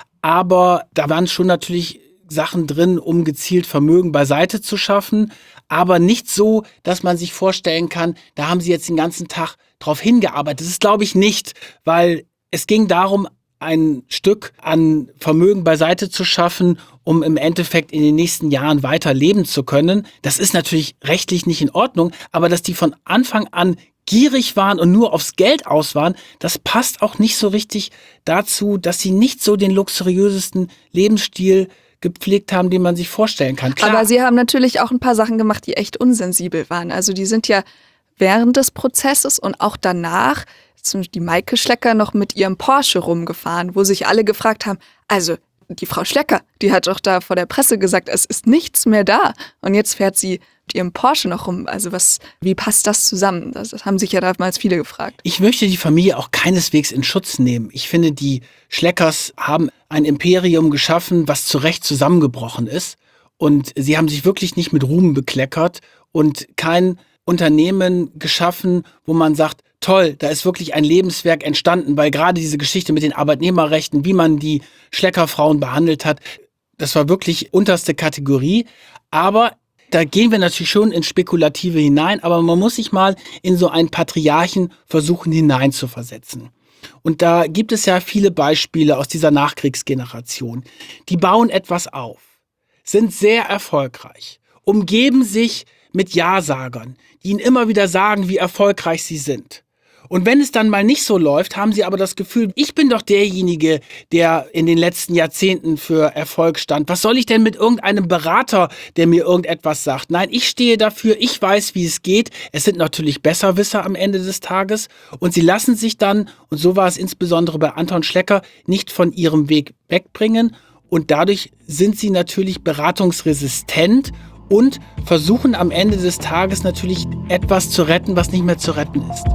Speaker 2: aber da waren schon natürlich Sachen drin, um gezielt Vermögen beiseite zu schaffen, aber nicht so, dass man sich vorstellen kann, da haben sie jetzt den ganzen Tag drauf hingearbeitet. Das ist, glaube ich, nicht, weil es ging darum, ein Stück an Vermögen beiseite zu schaffen, um im Endeffekt in den nächsten Jahren weiter leben zu können. Das ist natürlich rechtlich nicht in Ordnung, aber dass die von Anfang an gierig waren und nur aufs Geld aus waren, das passt auch nicht so richtig dazu, dass sie nicht so den luxuriösesten Lebensstil gepflegt haben, den man sich vorstellen kann. Klar.
Speaker 1: Aber sie haben natürlich auch ein paar Sachen gemacht, die echt unsensibel waren. Also die sind ja während des Prozesses und auch danach, zum Beispiel die Maike Schlecker, noch mit ihrem Porsche rumgefahren, wo sich alle gefragt haben, also die Frau Schlecker, die hat doch da vor der Presse gesagt, es ist nichts mehr da. Und jetzt fährt sie mit ihrem Porsche noch rum. Also was, wie passt das zusammen? Das haben sich ja damals viele gefragt.
Speaker 2: Ich möchte die Familie auch keineswegs in Schutz nehmen. Ich finde, die Schleckers haben ein Imperium geschaffen, was zu Recht zusammengebrochen ist. Und sie haben sich wirklich nicht mit Ruhm bekleckert und kein Unternehmen geschaffen, wo man sagt, toll, da ist wirklich ein Lebenswerk entstanden, weil gerade diese Geschichte mit den Arbeitnehmerrechten, wie man die Schleckerfrauen behandelt hat, das war wirklich unterste Kategorie. Aber da gehen wir natürlich schon ins Spekulative hinein, aber man muss sich mal in so einen Patriarchen versuchen hineinzuversetzen. Und da gibt es ja viele Beispiele aus dieser Nachkriegsgeneration. Die bauen etwas auf, sind sehr erfolgreich, umgeben sich mit Ja-Sagern, die ihnen immer wieder sagen, wie erfolgreich sie sind. Und wenn es dann mal nicht so läuft, haben sie aber das Gefühl, ich bin doch derjenige, der in den letzten Jahrzehnten für Erfolg stand. Was soll ich denn mit irgendeinem Berater, der mir irgendetwas sagt? Nein, ich stehe dafür, ich weiß, wie es geht. Es sind natürlich Besserwisser am Ende des Tages. Und sie lassen sich dann, und so war es insbesondere bei Anton Schlecker, nicht von ihrem Weg wegbringen. Und dadurch sind sie natürlich beratungsresistent und versuchen am Ende des Tages natürlich etwas zu retten, was nicht mehr zu retten ist.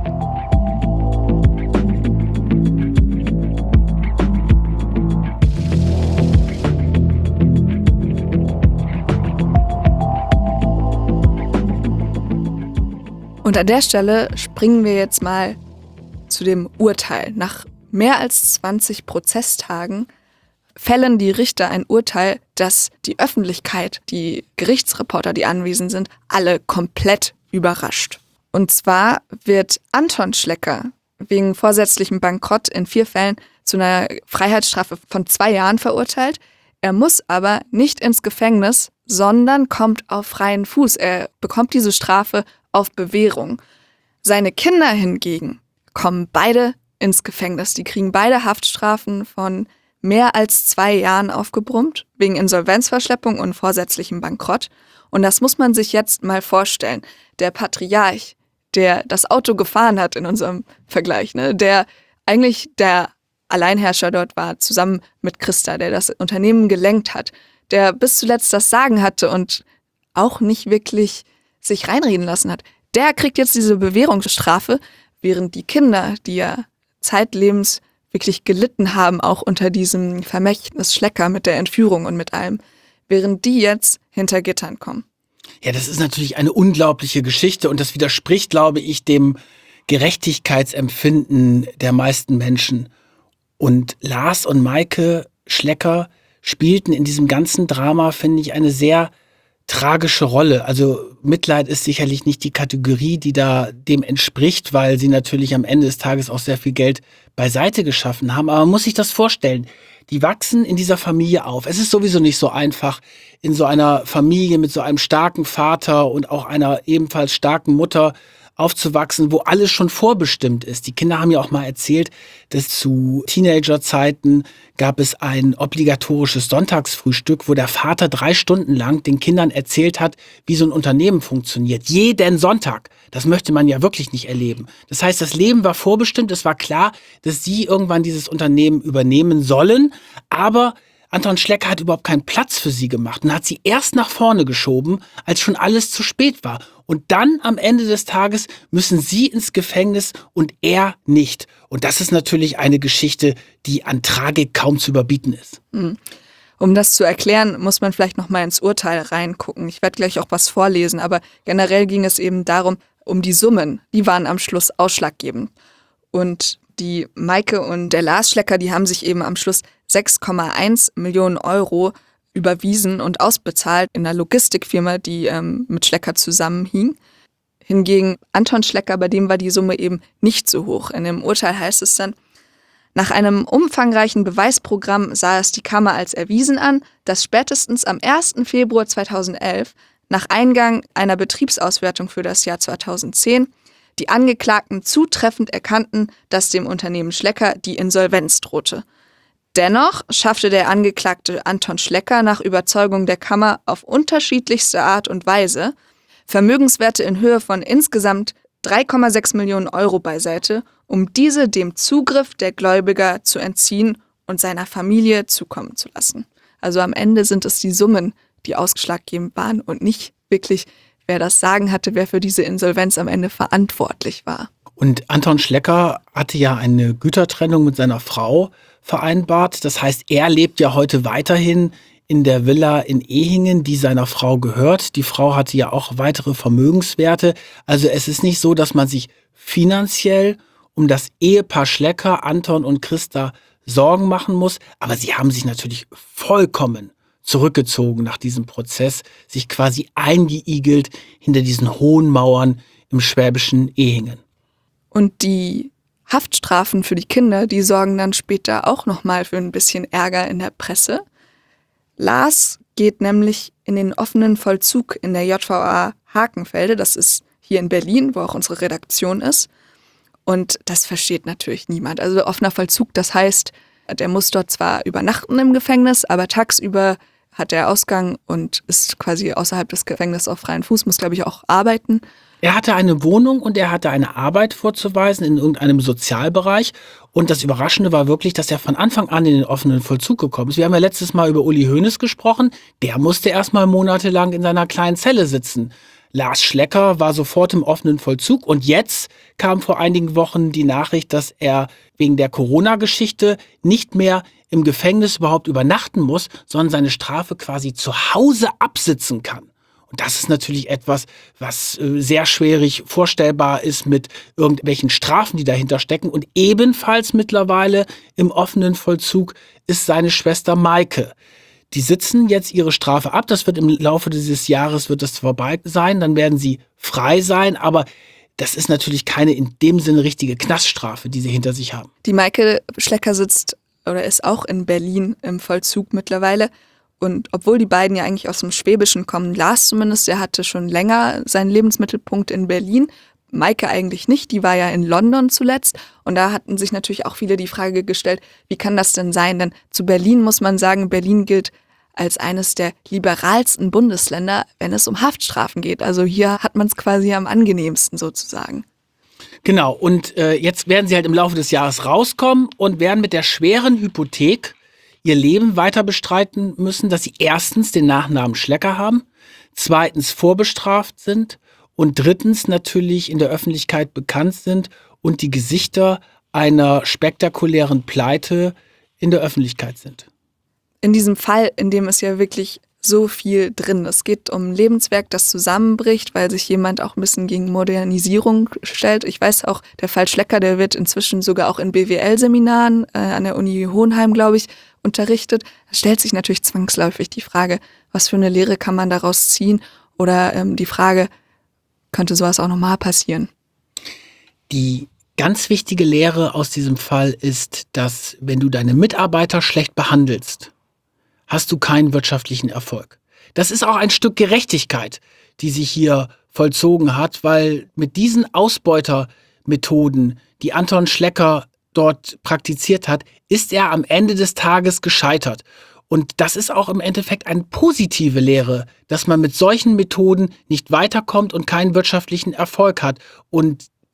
Speaker 1: Und an der Stelle springen wir jetzt mal zu dem Urteil. Nach mehr als zwanzig Prozesstagen fällen die Richter ein Urteil, das die Öffentlichkeit, die Gerichtsreporter, die anwesend sind, alle komplett überrascht. Und zwar wird Anton Schlecker wegen vorsätzlichem Bankrott in vier Fällen zu einer Freiheitsstrafe von zwei Jahren verurteilt. Er muss aber nicht ins Gefängnis, sondern kommt auf freien Fuß. Er bekommt diese Strafe auf Bewährung. Seine Kinder hingegen kommen beide ins Gefängnis. Die kriegen beide Haftstrafen von mehr als zwei Jahren aufgebrummt, wegen Insolvenzverschleppung und vorsätzlichem Bankrott. Und das muss man sich jetzt mal vorstellen. Der Patriarch, der das Auto gefahren hat in unserem Vergleich, ne, der eigentlich der Alleinherrscher dort war, zusammen mit Christa, der das Unternehmen gelenkt hat, der bis zuletzt das Sagen hatte und auch nicht wirklich sich reinreden lassen hat, der kriegt jetzt diese Bewährungsstrafe, während die Kinder, die ja zeitlebens wirklich gelitten haben, auch unter diesem Vermächtnis Schlecker mit der Entführung und mit allem, während die jetzt hinter Gittern kommen.
Speaker 2: Ja, das ist natürlich eine unglaubliche Geschichte und das widerspricht, glaube ich, dem Gerechtigkeitsempfinden der meisten Menschen. Und Lars und Maike Schlecker spielten in diesem ganzen Drama, finde ich, eine sehr tragische Rolle. Also Mitleid ist sicherlich nicht die Kategorie, die da dem entspricht, weil sie natürlich am Ende des Tages auch sehr viel Geld beiseite geschaffen haben. Aber man muss sich das vorstellen. Die wachsen in dieser Familie auf. Es ist sowieso nicht so einfach, in so einer Familie mit so einem starken Vater und auch einer ebenfalls starken Mutter aufzuwachsen, wo alles schon vorbestimmt ist. Die Kinder haben ja auch mal erzählt, dass zu Teenagerzeiten gab es ein obligatorisches Sonntagsfrühstück, wo der Vater drei Stunden lang den Kindern erzählt hat, wie so ein Unternehmen funktioniert. Jeden Sonntag. Das möchte man ja wirklich nicht erleben. Das heißt, das Leben war vorbestimmt. Es war klar, dass sie irgendwann dieses Unternehmen übernehmen sollen. Aber Anton Schlecker hat überhaupt keinen Platz für sie gemacht und hat sie erst nach vorne geschoben, als schon alles zu spät war. Und dann am Ende des Tages müssen sie ins Gefängnis und er nicht. Und das ist natürlich eine Geschichte, die an Tragik kaum zu überbieten ist.
Speaker 1: Um das zu erklären, muss man vielleicht noch mal ins Urteil reingucken. Ich werde gleich auch was vorlesen, aber generell ging es eben darum, um die Summen. Die waren am Schluss ausschlaggebend. Und die Maike und der Lars Schlecker, die haben sich eben am Schluss sechs Komma eins Millionen Euro überwiesen und ausbezahlt in einer Logistikfirma, die ähm, mit Schlecker zusammenhing. Hingegen Anton Schlecker, bei dem war die Summe eben nicht so hoch. In dem Urteil heißt es dann, nach einem umfangreichen Beweisprogramm sah es die Kammer als erwiesen an, dass spätestens am ersten Februar zweitausendelf, nach Eingang einer Betriebsauswertung für das Jahr zweitausendzehn, die Angeklagten zutreffend erkannten, dass dem Unternehmen Schlecker die Insolvenz drohte. Dennoch schaffte der Angeklagte Anton Schlecker nach Überzeugung der Kammer auf unterschiedlichste Art und Weise Vermögenswerte in Höhe von insgesamt drei Komma sechs Millionen Euro beiseite, um diese dem Zugriff der Gläubiger zu entziehen und seiner Familie zukommen zu lassen. Also am Ende sind es die Summen, die ausschlaggebend waren und nicht wirklich, wer das Sagen hatte, wer für diese Insolvenz am Ende verantwortlich war.
Speaker 2: Und Anton Schlecker hatte ja eine Gütertrennung mit seiner Frau vereinbart. Das heißt, er lebt ja heute weiterhin in der Villa in Ehingen, die seiner Frau gehört. Die Frau hatte ja auch weitere Vermögenswerte. Also es ist nicht so, dass man sich finanziell um das Ehepaar Schlecker, Anton und Christa, Sorgen machen muss. Aber sie haben sich natürlich vollkommen zurückgezogen nach diesem Prozess, sich quasi eingeigelt hinter diesen hohen Mauern im schwäbischen Ehingen.
Speaker 1: Und die Haftstrafen für die Kinder, die sorgen dann später auch nochmal für ein bisschen Ärger in der Presse. Lars geht nämlich in den offenen Vollzug in der J V A Hakenfelde, das ist hier in Berlin, wo auch unsere Redaktion ist. Und das versteht natürlich niemand. Also offener Vollzug, das heißt, der muss dort zwar übernachten im Gefängnis, aber tagsüber hat er Ausgang und ist quasi außerhalb des Gefängnisses auf freien Fuß, muss, glaube ich, auch arbeiten.
Speaker 2: Er hatte eine Wohnung und er hatte eine Arbeit vorzuweisen in irgendeinem Sozialbereich. Und das Überraschende war wirklich, dass er von Anfang an in den offenen Vollzug gekommen ist. Wir haben ja letztes Mal über Uli Hoeneß gesprochen. Der musste erstmal monatelang in seiner kleinen Zelle sitzen. Lars Schlecker war sofort im offenen Vollzug. Und jetzt kam vor einigen Wochen die Nachricht, dass er wegen der Corona-Geschichte nicht mehr im Gefängnis überhaupt übernachten muss, sondern seine Strafe quasi zu Hause absitzen kann. Und das ist natürlich etwas, was äh, sehr schwierig vorstellbar ist mit irgendwelchen Strafen, die dahinter stecken. Und ebenfalls mittlerweile im offenen Vollzug ist seine Schwester Maike. Die sitzen jetzt ihre Strafe ab. Das wird im Laufe dieses Jahres wird das vorbei sein. Dann werden sie frei sein. Aber das ist natürlich keine in dem Sinne richtige Knaststrafe, die sie hinter sich haben.
Speaker 1: Die Maike Schlecker sitzt oder ist auch in Berlin im Vollzug mittlerweile. Und obwohl die beiden ja eigentlich aus dem Schwäbischen kommen, Lars zumindest, der hatte schon länger seinen Lebensmittelpunkt in Berlin. Maike eigentlich nicht, die war ja in London zuletzt. Und da hatten sich natürlich auch viele die Frage gestellt, wie kann das denn sein? Denn zu Berlin muss man sagen, Berlin gilt als eines der liberalsten Bundesländer, wenn es um Haftstrafen geht. Also hier hat man es quasi am angenehmsten sozusagen.
Speaker 2: Genau, und äh, jetzt werden sie halt im Laufe des Jahres rauskommen und werden mit der schweren Hypothek ihr Leben weiter bestreiten müssen, dass sie erstens den Nachnamen Schlecker haben, zweitens vorbestraft sind und drittens natürlich in der Öffentlichkeit bekannt sind und die Gesichter einer spektakulären Pleite in der Öffentlichkeit sind.
Speaker 1: In diesem Fall, in dem es ja wirklich so viel drin ist. Es geht um ein Lebenswerk, das zusammenbricht, weil sich jemand auch ein bisschen gegen Modernisierung stellt. Ich weiß auch, der Fall Schlecker, der wird inzwischen sogar auch in B W L-Seminaren äh, an der Uni Hohenheim, glaube ich, unterrichtet. Da stellt sich natürlich zwangsläufig die Frage, was für eine Lehre kann man daraus ziehen? Oder ähm, die Frage, könnte sowas auch nochmal passieren?
Speaker 2: Die ganz wichtige Lehre aus diesem Fall ist, dass wenn du deine Mitarbeiter schlecht behandelst, hast du keinen wirtschaftlichen Erfolg. Das ist auch ein Stück Gerechtigkeit, die sich hier vollzogen hat, weil mit diesen Ausbeutermethoden, die Anton Schlecker dort praktiziert hat, ist er am Ende des Tages gescheitert. Und das ist auch im Endeffekt eine positive Lehre, dass man mit solchen Methoden nicht weiterkommt und keinen wirtschaftlichen Erfolg hat. Und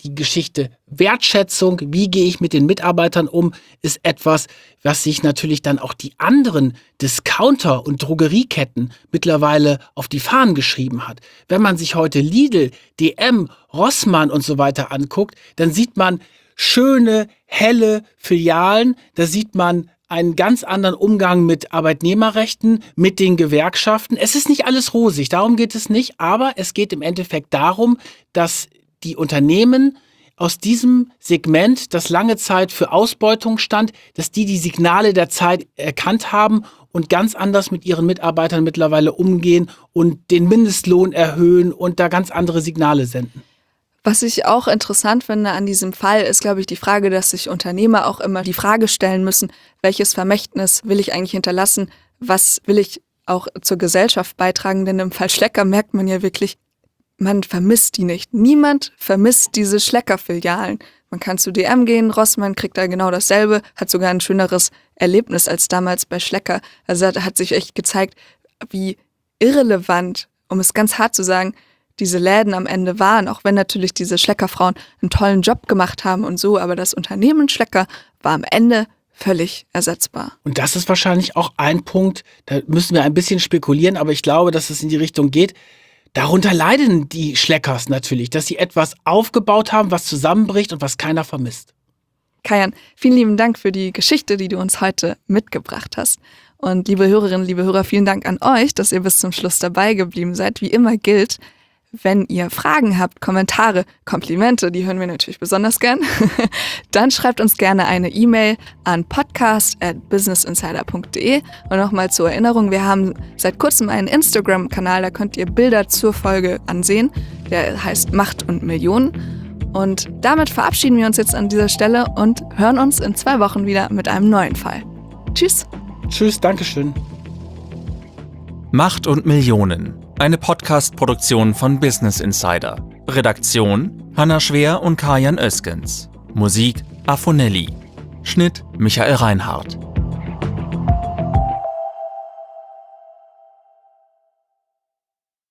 Speaker 2: die Geschichte Wertschätzung, wie gehe ich mit den Mitarbeitern um, ist etwas, was sich natürlich dann auch die anderen Discounter- und Drogerieketten mittlerweile auf die Fahnen geschrieben hat. Wenn man sich heute Lidl, D M, Rossmann und so weiter anguckt, dann sieht man schöne, helle Filialen, da sieht man einen ganz anderen Umgang mit Arbeitnehmerrechten, mit den Gewerkschaften. Es ist nicht alles rosig, darum geht es nicht, aber es geht im Endeffekt darum, dass die Unternehmen aus diesem Segment, das lange Zeit für Ausbeutung stand, dass die die Signale der Zeit erkannt haben und ganz anders mit ihren Mitarbeitern mittlerweile umgehen und den Mindestlohn erhöhen und da ganz andere Signale senden.
Speaker 1: Was ich auch interessant finde an diesem Fall, ist, glaube ich, die Frage, dass sich Unternehmer auch immer die Frage stellen müssen, welches Vermächtnis will ich eigentlich hinterlassen, was will ich auch zur Gesellschaft beitragen, denn im Fall Schlecker merkt man ja wirklich, man vermisst die nicht. Niemand vermisst diese Schlecker-Filialen. Man kann zu D M gehen, Rossmann kriegt da genau dasselbe, hat sogar ein schöneres Erlebnis als damals bei Schlecker. Also da hat sich echt gezeigt, wie irrelevant, um es ganz hart zu sagen, diese Läden am Ende waren, auch wenn natürlich diese Schleckerfrauen einen tollen Job gemacht haben und so, aber das Unternehmen Schlecker war am Ende völlig ersetzbar.
Speaker 2: Und das ist wahrscheinlich auch ein Punkt, da müssen wir ein bisschen spekulieren, aber ich glaube, dass es in die Richtung geht. Darunter leiden die Schleckers natürlich, dass sie etwas aufgebaut haben, was zusammenbricht und was keiner vermisst.
Speaker 1: Kajan, vielen lieben Dank für die Geschichte, die du uns heute mitgebracht hast. Und liebe Hörerinnen, liebe Hörer, vielen Dank an euch, dass ihr bis zum Schluss dabei geblieben seid. Wie immer gilt, wenn ihr Fragen habt, Kommentare, Komplimente, die hören wir natürlich besonders gern, dann schreibt uns gerne eine E-Mail an podcast at businessinsider punkt de. Und nochmal zur Erinnerung, wir haben seit kurzem einen Instagram-Kanal, da könnt ihr Bilder zur Folge ansehen. Der heißt Macht und Millionen. Und damit verabschieden wir uns jetzt an dieser Stelle und hören uns in zwei Wochen wieder mit einem neuen Fall. Tschüss.
Speaker 2: Tschüss, Dankeschön.
Speaker 3: Macht und Millionen. Eine Podcast-Produktion von Business Insider. Redaktion Hanna Schwer und Kajan Özgens. Musik Afonelli. Schnitt Michael Reinhardt.